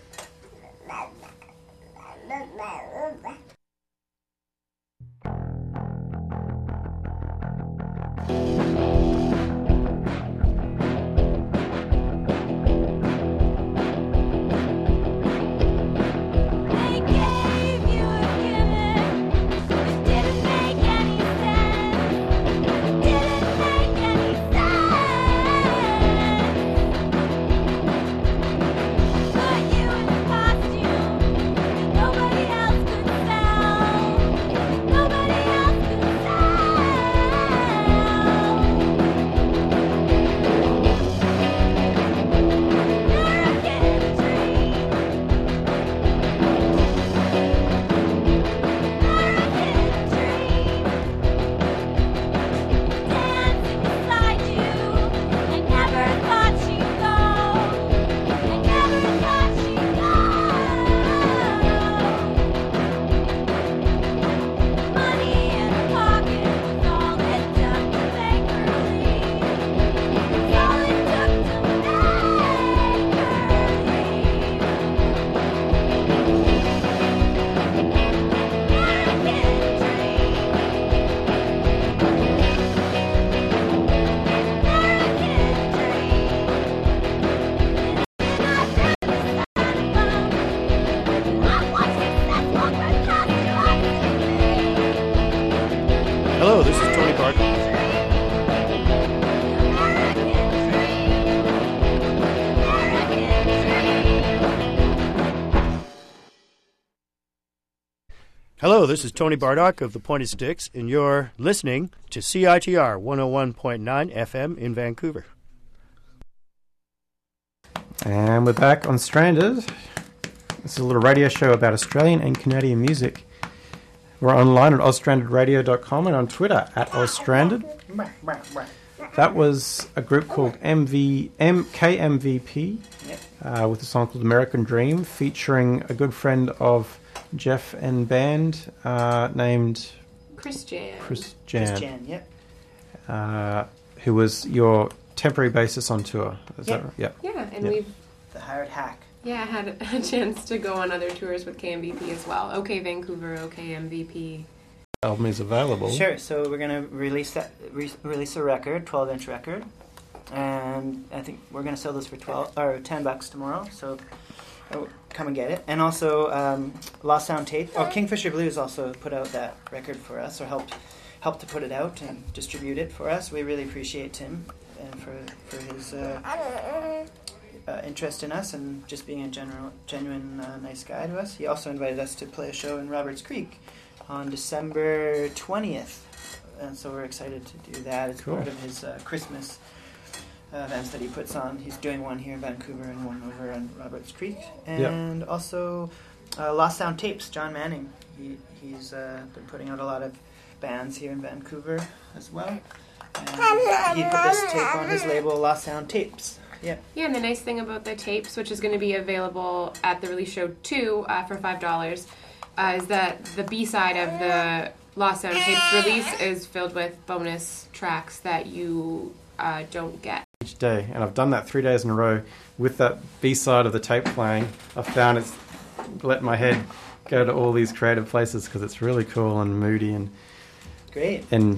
Hello, this is Tony Bart. Hello, this is Tony Bardock of the Pointed Sticks, and you're listening to C I T R one oh one point nine F M in Vancouver. And we're back on Stranded. This is a little radio show about Australian and Canadian music. We're online at oz stranded radio dot com and on Twitter at ozstranded. That was a group called M V M K M V P Yep. uh, with a song called American Dream, featuring a good friend of Jeff and band uh, named Chris Jan. Chris Jan. Chris Jan, yep. Uh, who was your temporary bassist on tour? Is Yep. that right? Yeah. Yeah, and Yep. we've The hired hack. yeah had a chance to go on other tours with K M V P as well. OK Vancouver, OK M V P. Album is available. Sure. So we're gonna release that re- release a record, twelve inch record, and I think we're gonna sell this for twelve or ten bucks tomorrow. So oh, come and get it. And also um, Lost Sound Tape. Oh, Kingfisher Blues also put out that record for us, or helped helped to put it out and distribute it for us. We really appreciate Tim and for for his uh, uh, interest in us and just being a general genuine uh, nice guy to us. He also invited us to play a show in Roberts Creek on December twentieth, and so we're excited to do that. It's Cool. part of his uh, Christmas uh, events that he puts on. He's doing one here in Vancouver and one over in Roberts Creek, and also uh, Lost Sound Tapes. John Manning, he he's uh, been putting out a lot of bands here in Vancouver as well. And he put this tape on his label, Lost Sound Tapes. Yeah. Yeah, and the nice thing about the tapes, which is going to be available at the release show too uh, for five dollars, uh, is that the B-side of the Lost Sound Tapes release is filled with bonus tracks that you uh, don't get. Each day, and I've done that three days in a row with that B-side of the tape playing. I've found it's let my head go to all these creative places because it's really cool and moody and Great. and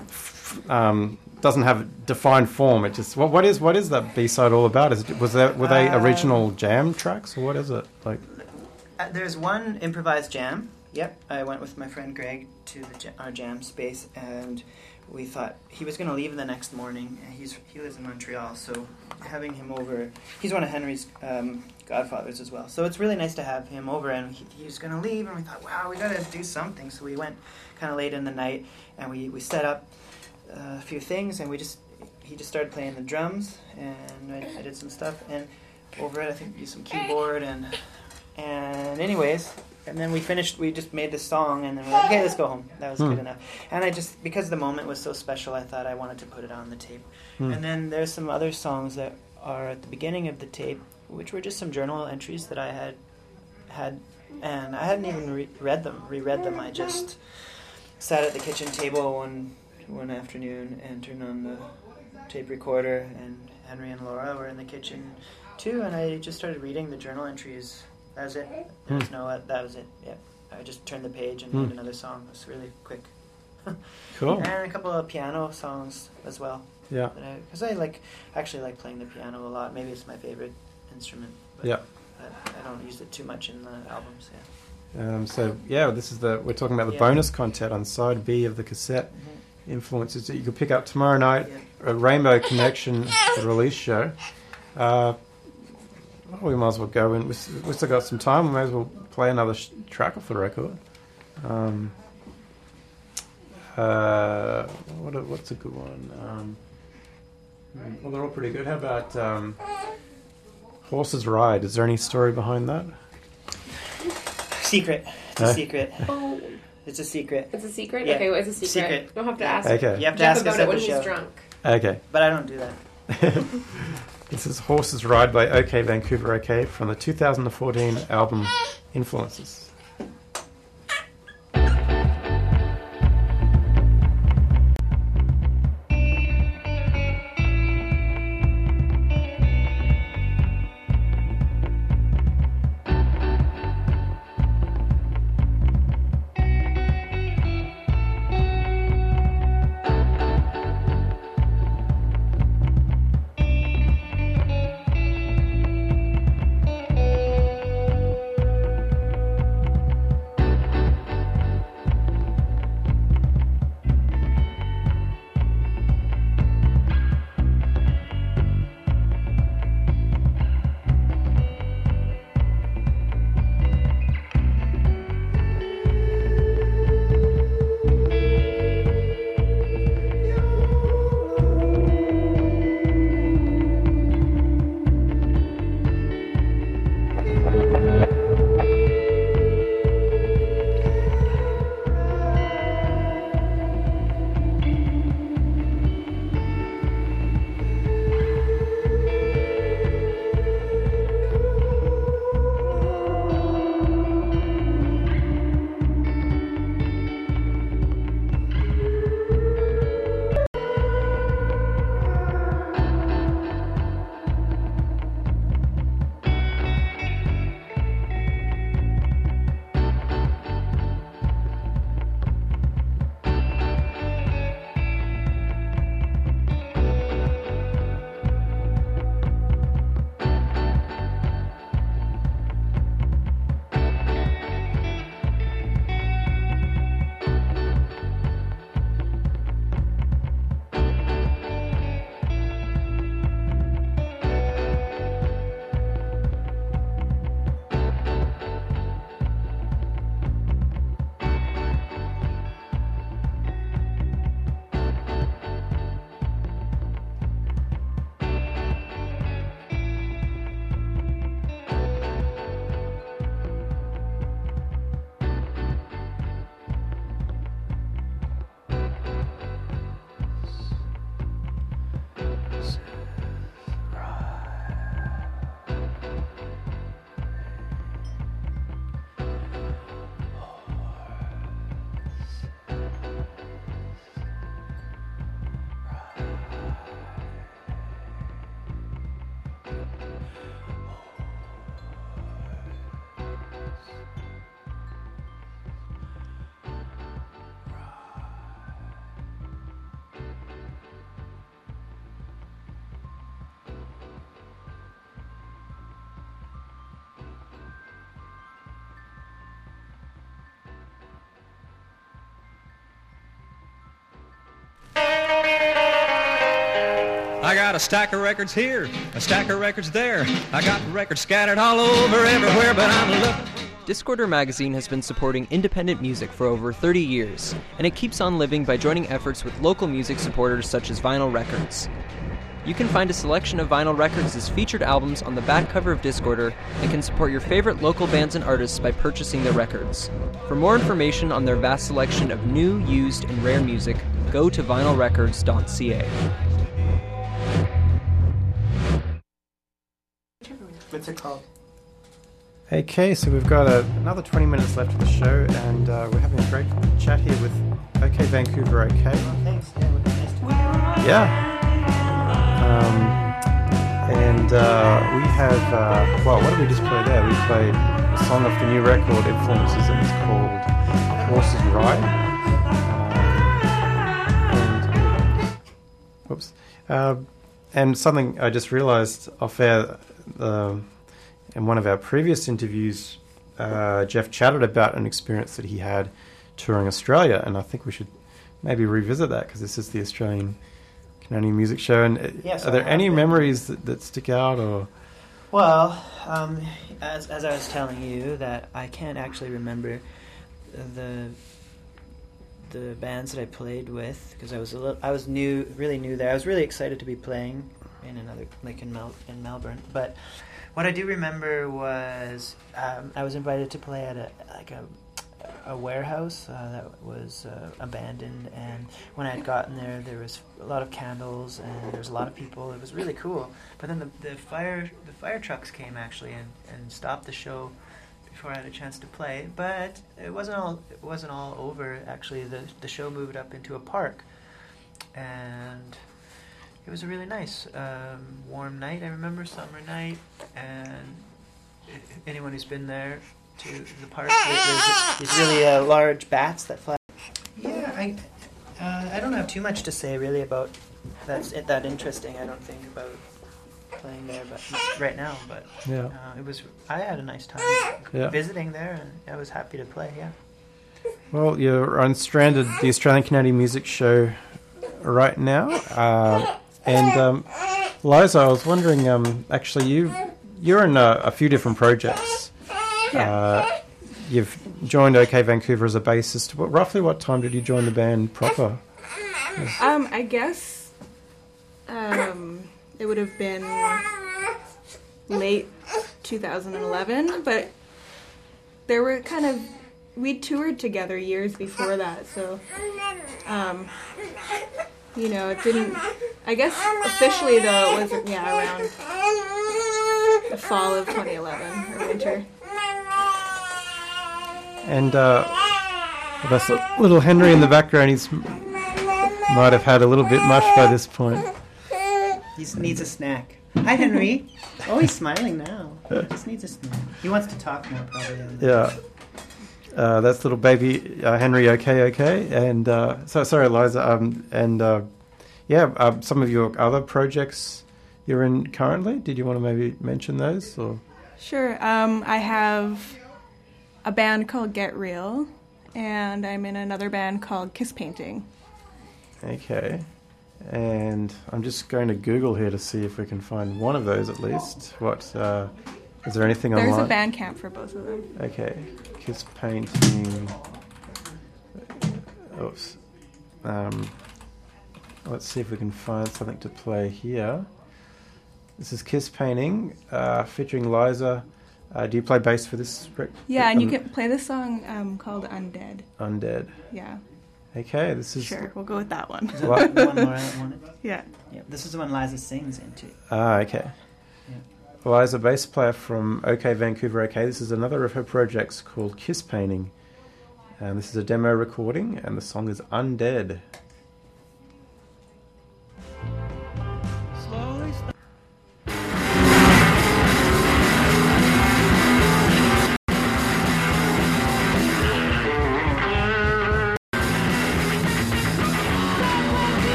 um, doesn't have a defined form. It just what what is what is that B-side all about? Is it, was that were they Uh, original jam tracks or what is it like? Uh, there's one improvised jam. Yep, I went with my friend Greg to the ja- our jam space, and we thought he was going to leave the next morning. And he's he lives in Montreal, so having him over, he's one of Henry's um, godfathers as well. So it's really nice to have him over, and he, he was going to leave, and we thought, wow, we got to do something. So we went kind of late in the night, and we we set up uh, a few things, and we just he just started playing the drums, and I, I did some stuff, and over it I think we used some keyboard and and anyways. And then we finished, we just made this song, and then we were like, okay, let's go home. That was Hmm. good enough. And I just, because the moment was so special, I thought I wanted to put it on the tape. Hmm. And then there's some other songs that are at the beginning of the tape, which were just some journal entries that I had, had, and I hadn't even re- read them, reread them. I just sat at the kitchen table one one afternoon and turned on the tape recorder, and Henry and Laura were in the kitchen too, and I just started reading the journal entries. That was it. There was Hmm. no, that was it. Yeah, I just turned the page and Hmm. made another song. It was really quick. Cool. And a couple of piano songs as well. Yeah. Because I, I like actually like playing the piano a lot. Maybe it's my favorite instrument. But Yeah. I, I don't use it too much in the albums. Yeah. Um, so yeah, this is the we're talking about the Yeah. bonus content on side B of the cassette influences that you can pick up tomorrow night at Rainbow Connection, the release show. Uh, well, we might as well go in. We've, we've still got some time. We may as well play another sh- track off the record. Um, uh, what a, what's a good one? Um, well, they're all pretty good. How about um, Horses Ride? Is there any story behind that? Secret. It's a Huh? secret. Oh. It's a secret. It's a secret? Yeah. Okay, what is a secret? Secret. You'll have to Yeah. ask Okay. You have to Jeff ask about us it at when the he's show. drunk. Okay. But I don't do that. This is Horses Ride by OK Vancouver OK from the two thousand fourteen album Influences. got a stack of records here, a stack of records there. I got records scattered all over everywhere, but I'm looking. Discorder Magazine has been supporting independent music for over thirty years, and it keeps on living by joining efforts with local music supporters such as Vinyl Records. You can find a selection of Vinyl Records' featured albums on the back cover of Discorder and can support your favorite local bands and artists by purchasing their records. For more information on their vast selection of new, used, and rare music, go to vinyl records dot c a. What's it called? Okay, so we've got uh, another twenty minutes left of the show, and uh, we're having a great chat here with OK Vancouver OK. Oh, thanks. Yeah, we're nice to meet you. Yeah. Um, and uh, we have, uh, well, what did we just play there? We played a song off the new record, Influences, and it's called Horses Ride. Um, and, whoops. Uh, and something I just realized off air, uh, in one of our previous interviews, uh, Jeff chatted about an experience that he had touring Australia, and I think we should maybe revisit that because this is the Australian Canadian Music Show. And Yes, are there I any have. memories that, that stick out, or? Well, um, as as I was telling you, that I can't actually remember the the bands that I played with because I was a little, I was new, really new there. I was really excited to be playing in another, like in Mel in Melbourne. But what I do remember was um, I was invited to play at a like a a warehouse uh, that was uh, abandoned, and when I had gotten there, there was a lot of candles and there was a lot of people. It was really cool. But then the, the fire the fire trucks came actually and, and stopped the show before I had a chance to play. But it wasn't all it wasn't all over. Actually, the the show moved up into a park, and it was a really nice um, warm night. I remember summer night, and if anyone who's been there to the park, there's these really uh, large bats that fly. Yeah, I uh, I don't have too much to say really about that's it, that interesting. I don't think about playing there, but right now. But Yeah. uh, it was. I had a nice time Yeah. visiting there, and I was happy to play. Yeah. Well, you're on Stranded, the Australian Canadian Music Show, right now. Uh, and um, Liza, I was wondering, um, actually, you you're in a, a few different projects. Yeah. Uh, you've joined OK Vancouver as a bassist. What, roughly what time did you join the band proper? Um, I guess um, it would have been late two thousand eleven, but there were kind of, we toured together years before that, so, um, you know, it didn't, I guess officially though it was, yeah, around the fall of twenty eleven, or winter. And uh, that's little Henry in the background. He's might have had a little bit much by this point. He just needs a snack. Hi, Henry. Oh, he's smiling now. He just needs a snack. He wants to talk now, probably. Yeah. Uh, that's little baby uh, Henry. Okay, okay. And uh, so sorry, Eliza. Um, and uh, yeah, uh, some of your other projects you're in currently. Did you want to maybe mention those? Or Sure. Um, I have a band called Get Real, and I'm in another band called Kiss Painting. okay. And I'm just going to Google here to see if we can find one of those at least. What uh, is there anything There's online? a band camp for both of them. Okay, Kiss Painting. Oops. Um, let's see if we can find something to play here. This is Kiss Painting, uh, featuring Liza. Uh, do you play bass for this? Rec- Yeah, and you um, can play this song um, called Undead. Undead. Yeah. Okay, this is. Sure, we'll go with that one. Is that the one Laura wanted? Yeah. Yeah. This is the one Liza sings into. Ah, okay. Yeah. Liza, bass player from OK Vancouver OK. This is another of her projects called Kiss Painting. And this is a demo recording, and the song is Undead.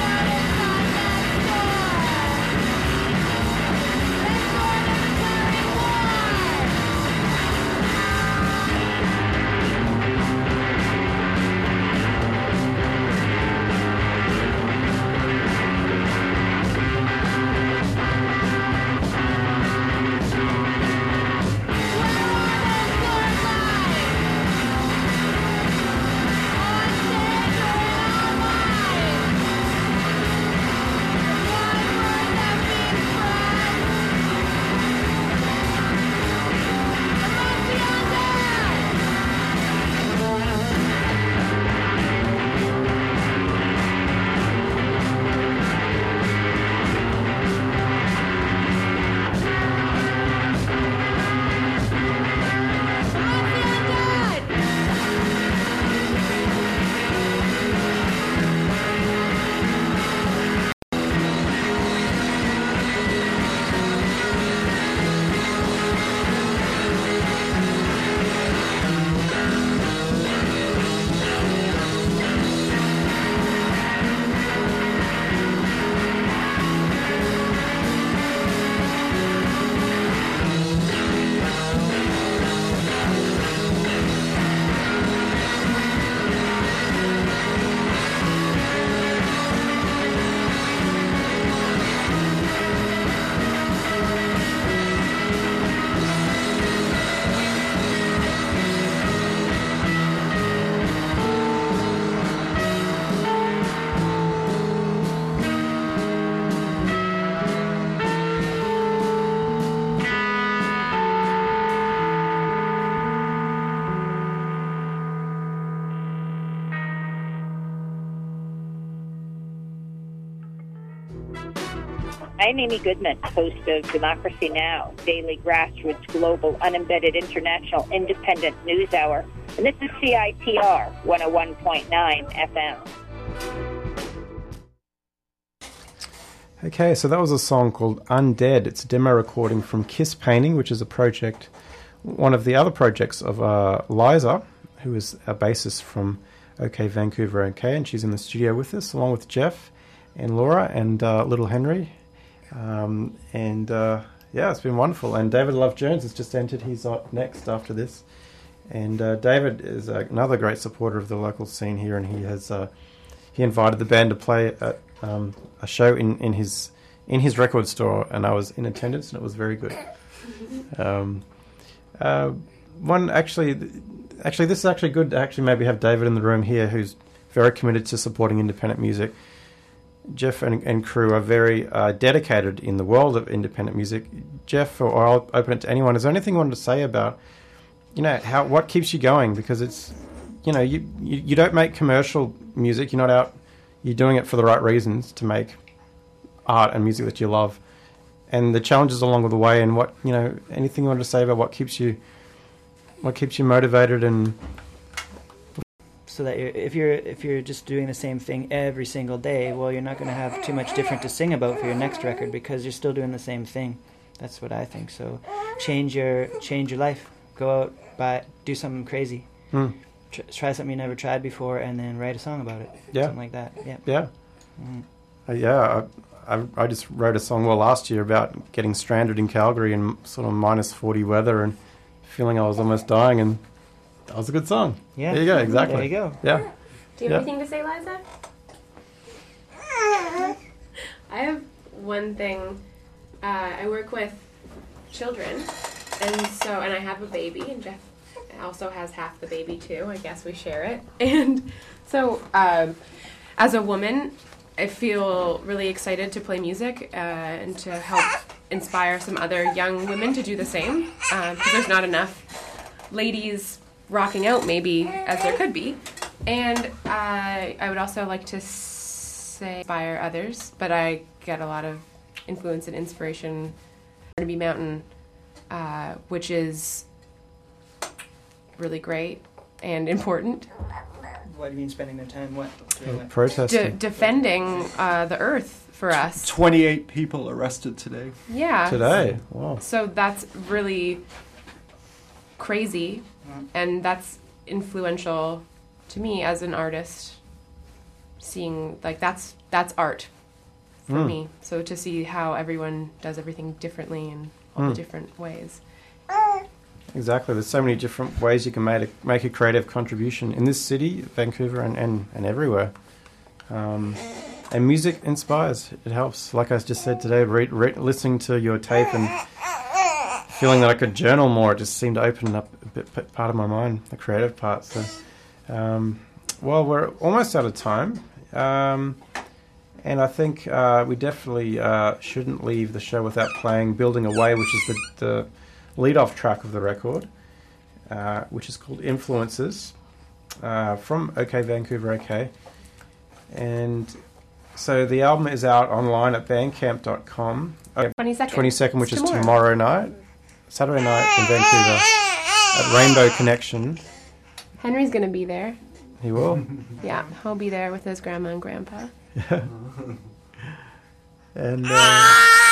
Let's I'm Amy Goodman, host of Democracy Now!, daily grassroots, global, unembedded, international, independent news hour. And this is C I T R one oh one point nine F M. Okay, so that was a song called Undead. It's a demo recording from Kiss Painting, which is a project, one of the other projects of uh, Liza, who is a bassist from OK Vancouver OK, and she's in the studio with us, along with Jeff and Laura and uh, little Henry. Um, and uh, yeah, it's been wonderful. And David Love Jones has just entered. He's up next after this. And uh, David is uh, another great supporter of the local scene here, and he has uh, he invited the band to play at um, a show in, in his in his record store, and I was in attendance, and it was very good. Um, uh, one actually, actually, this is actually good to actually maybe have David in the room here, who's very committed to supporting independent music. Jeff and, and crew are very uh, dedicated in the world of independent music. Jeff, or, or I'll open it to anyone, is there anything you wanted to say about, you know, how what keeps you going? Because it's, you know, you, you, you don't make commercial music. You're not out, you're doing it for the right reasons, to make art and music that you love. And the challenges along the way, and what, you know, anything you wanted to say about what keeps you, what keeps you motivated and... So that you're, if you're if you're just doing the same thing every single day, well, you're not going to have too much different to sing about for your next record, because you're still doing the same thing. That's what I think. So change your change your life. Go out, buy, do something crazy. Mm. Tr- try something you never tried before, and then write a song about it. Yeah. Something like that. Yeah. Yeah. Mm. Uh, yeah. I, I I just wrote a song well last year about getting stranded in Calgary in sort of minus forty weather and feeling I was almost dying, and that was a good song. Yeah. There you go, exactly. There you go. Yeah. Do you have yeah. anything to say, Liza? I have one thing. Uh, I work with children, and so, and I have a baby, and Jeff also has half the baby too. I guess we share it. And so, um, as a woman, I feel really excited to play music uh, and to help inspire some other young women to do the same, uh, because there's not enough ladies rocking out maybe as there could be. And uh, I would also like to say inspire others, but I get a lot of influence and inspiration from Burnaby Mountain, uh, which is really great and important. What do you mean spending their time what? Doing what? Protesting. De- defending uh, the earth for us. twenty-eight people arrested today. Yeah. Today. Wow. So that's really crazy, and that's influential to me as an artist, seeing like that's that's art for Mm. me. So to see how everyone does everything differently in all Mm. the different ways. Exactly. There's so many different ways you can make a, make a creative contribution in this city, Vancouver, and, and, and everywhere. Um, and music inspires. It helps. Like I just said today, re- re- listening to your tape and feeling that I could journal more, it just seemed to open up a bit p- part of my mind, the creative part. So, um, well, we're almost out of time. Um, and I think uh, we definitely uh, shouldn't leave the show without playing Building Away, which is the... the lead-off track of the record, uh, which is called Influences, uh, from OK Vancouver OK. And so the album is out online at bandcamp dot com. twenty-second. twenty-second, which is Tomorrow. tomorrow night, Saturday night in Vancouver, at Rainbow Connection. Henry's gonna be there. He will? Yeah, he'll be there with his grandma and grandpa. Yeah. And... Uh,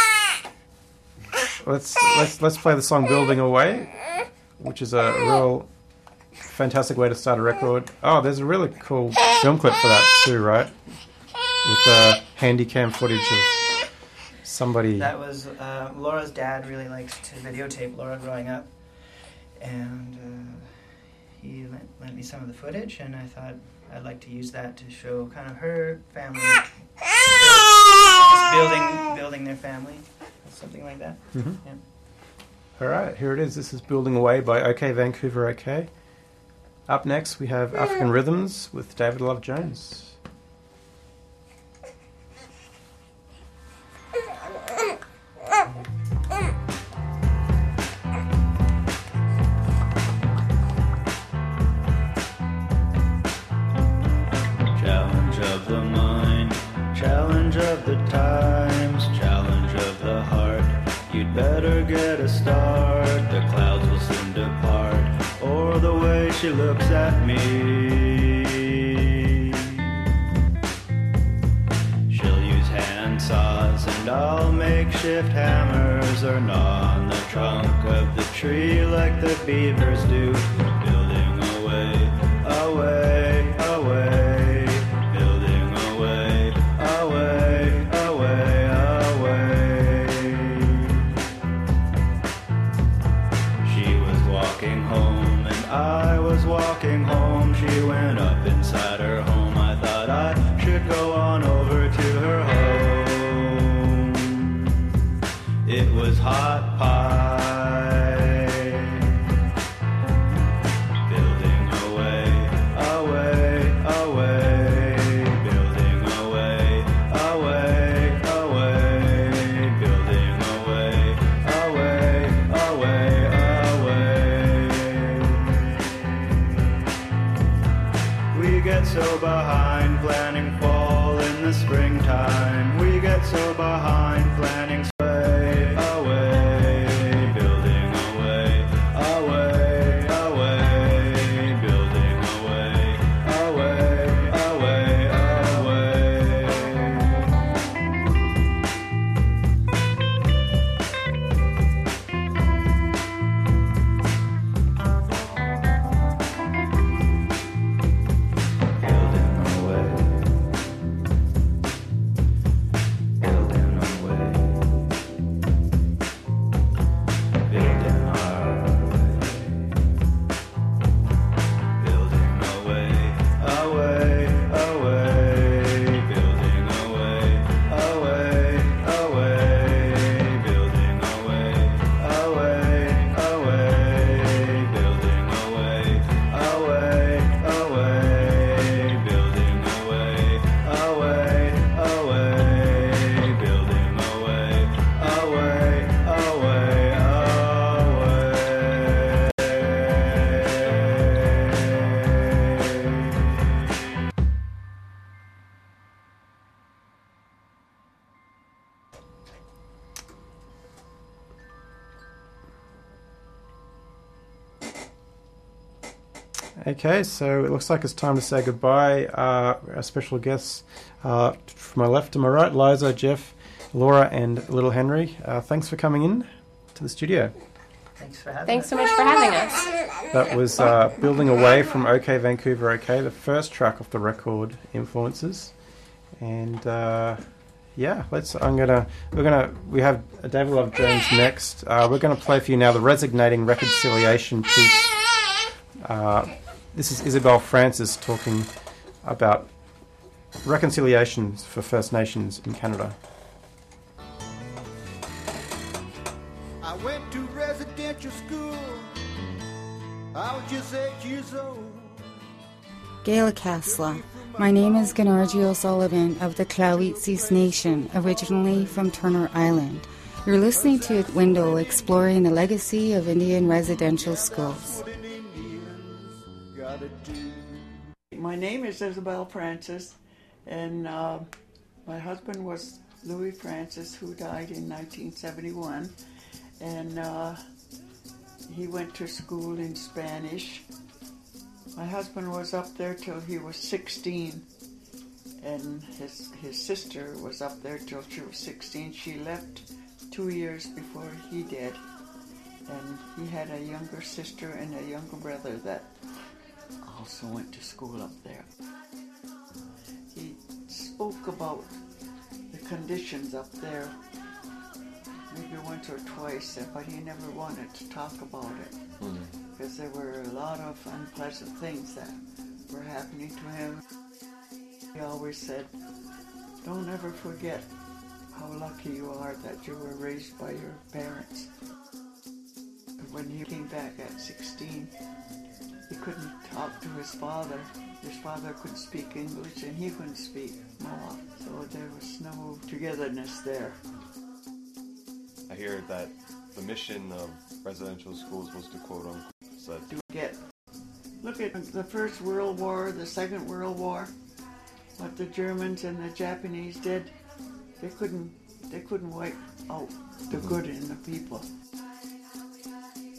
Let's let's let's play the song "Building Away," which is a real fantastic way to start a record. Oh, there's a really cool film clip for that too, right? With uh, handy cam footage of somebody. That was uh, Laura's dad really likes to videotape Laura growing up, and uh, he lent, lent me some of the footage, and I thought I'd like to use that to show kind of her family, just building building their family. Something like that. Mm-hmm. Yeah. All right, here it is. This is "Building Away" by OK Vancouver OK. Up next, we have African Rhythms with David Love Jones. Challenge of the mind, challenge of the times, challenge of for the way she looks at me. She'll use hand saws and I'll makeshift hammers or gnaw on the trunk of the tree like the beavers do. Building away, away, away. Building away, away, away, away. She was walking home and I was walking home. She went up inside her home. I thought I should go on over to her home. It was hot pie. Building away, away, away. Building away, away, away. Building away, away, away, away. We get so behind planning fall in the springtime. We get so behind planning sway away. Building away, away, away. Building away, away, away, away. Building away. Building away. Building our way. Building away, away, away. Building away, away, away. Building away, away, away. Building away, away, away. Building away, away, away. Building away, away, away, Okay, so it looks like it's time to say goodbye. Uh, our special guests uh, from my left to my right, Liza, Jeff, Laura, and Little Henry. Uh, thanks for coming in to the studio. Thanks for having Thanks us. so much for having us. That was uh, Building Away from OK Vancouver OK, the first track off the record Influences. And uh, yeah, let's. I'm gonna. We're gonna. We have David Love Jones next. Uh, we're gonna play for you now the Resignating Reconciliation piece. Uh, this is Isabel Francis talking about reconciliation for First Nations in Canada. I went to residential school. I was just eight years old. Gaila Casla. My name is Ganarji O'Sullivan of the Clawitsis Nation, originally from Turner Island. You're listening to Window, exploring the legacy of Indian residential schools. My name is Isabel Francis, and uh, my husband was Louis Francis, who died in nineteen seventy-one, and uh, he went to school in Spanish. My husband was up there till he was sixteen, and his his sister was up there till she was sixteen. She left two years before he did, and he had a younger sister and a younger brother that also went to school up there. He spoke about the conditions up there maybe once or twice, but he never wanted to talk about it because there were a lot of unpleasant things that were happening to him. He always said, don't ever forget how lucky you are that you were raised by your parents. When he came back at sixteen, he couldn't talk to his father. His father couldn't speak English and he couldn't speak Moa, so there was no togetherness there. I hear that the mission of residential schools was to quote unquote said To get, look at the First World War, the Second World War, what the Germans and the Japanese did. They couldn't, they couldn't wipe out the good in the people.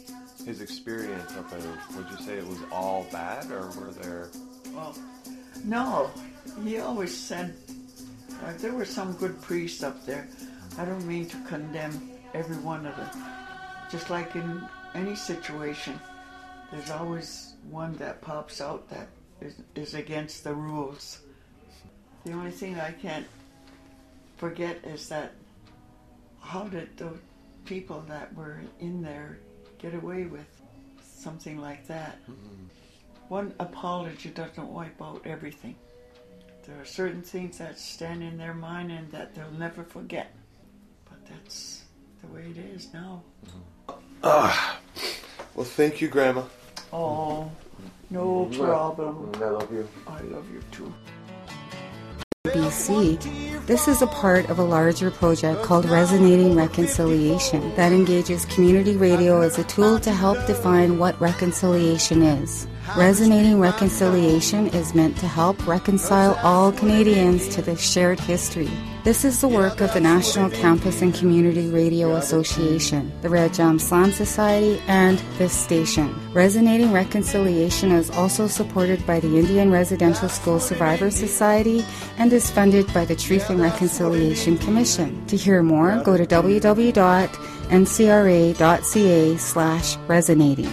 his experience up there, would you say it was all bad, or were there... Well, no, he always said uh, there were some good priests up there. I don't mean to condemn every one of them. Just like in any situation, there's always one that pops out that is, is against the rules. The only thing I can't forget is that how did the people that were in there get away with something like that? Mm-hmm. One apology doesn't wipe out everything. There are certain things that stand in their mind and that they'll never forget. But that's the way it is now. Mm-hmm. Ah, well, thank you, Grandma. Oh, no problem. I love you. I love you too. B C. This is a part of a larger project called Resonating Reconciliation that engages community radio as a tool to help define what reconciliation is. Resonating Reconciliation is meant to help reconcile all Canadians to this shared history. This is the work of the National Campus and Community Radio Association, the Red Jam Slam Society, and this station. Resonating Reconciliation is also supported by the Indian Residential School Survivors Society and is funded by the Truth and Reconciliation Commission. To hear more, go to w w w dot n c r a dot c a slash resonating.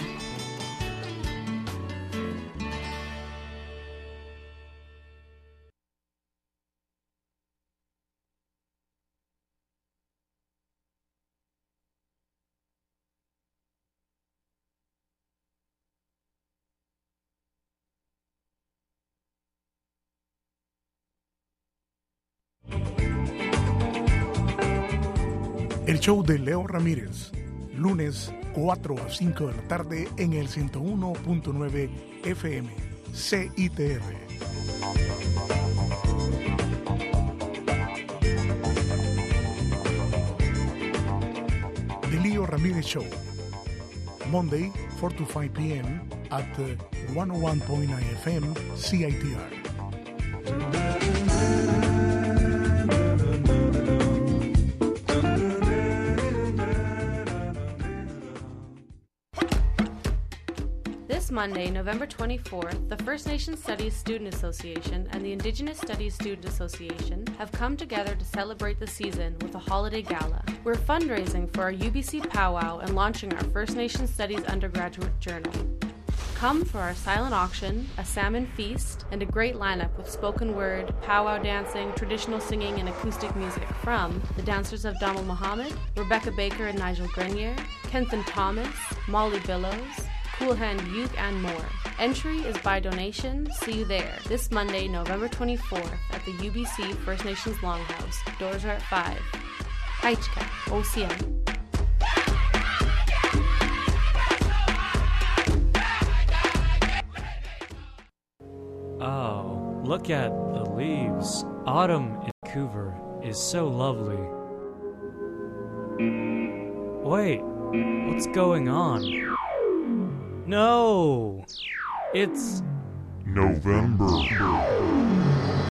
El show de Leo Ramírez, lunes cuatro a cinco de la tarde en el ciento uno punto nueve F M, C I T R. The Leo Ramírez Show, Monday, four to five p.m. at one oh one point nine F M, C I T R. Monday, November twenty-fourth, the First Nations Studies Student Association and the Indigenous Studies Student Association have come together to celebrate the season with a holiday gala. We're fundraising for our U B C powwow and launching our First Nations Studies undergraduate journal. Come for our silent auction, a salmon feast, and a great lineup with spoken word, powwow dancing, traditional singing, and acoustic music from the dancers of Donald Muhammad, Rebecca Baker and Nigel Grenier, Kenthan Thomas, Molly Billows, Cool Hand Uke, and more. Entry is by donation. See you there this Monday, November twenty-fourth at the U B C First Nations Longhouse. Doors are at five. Aichka, O C M. Oh, look at the leaves. Autumn in Vancouver is so lovely. Wait, what's going on? No! It's... November.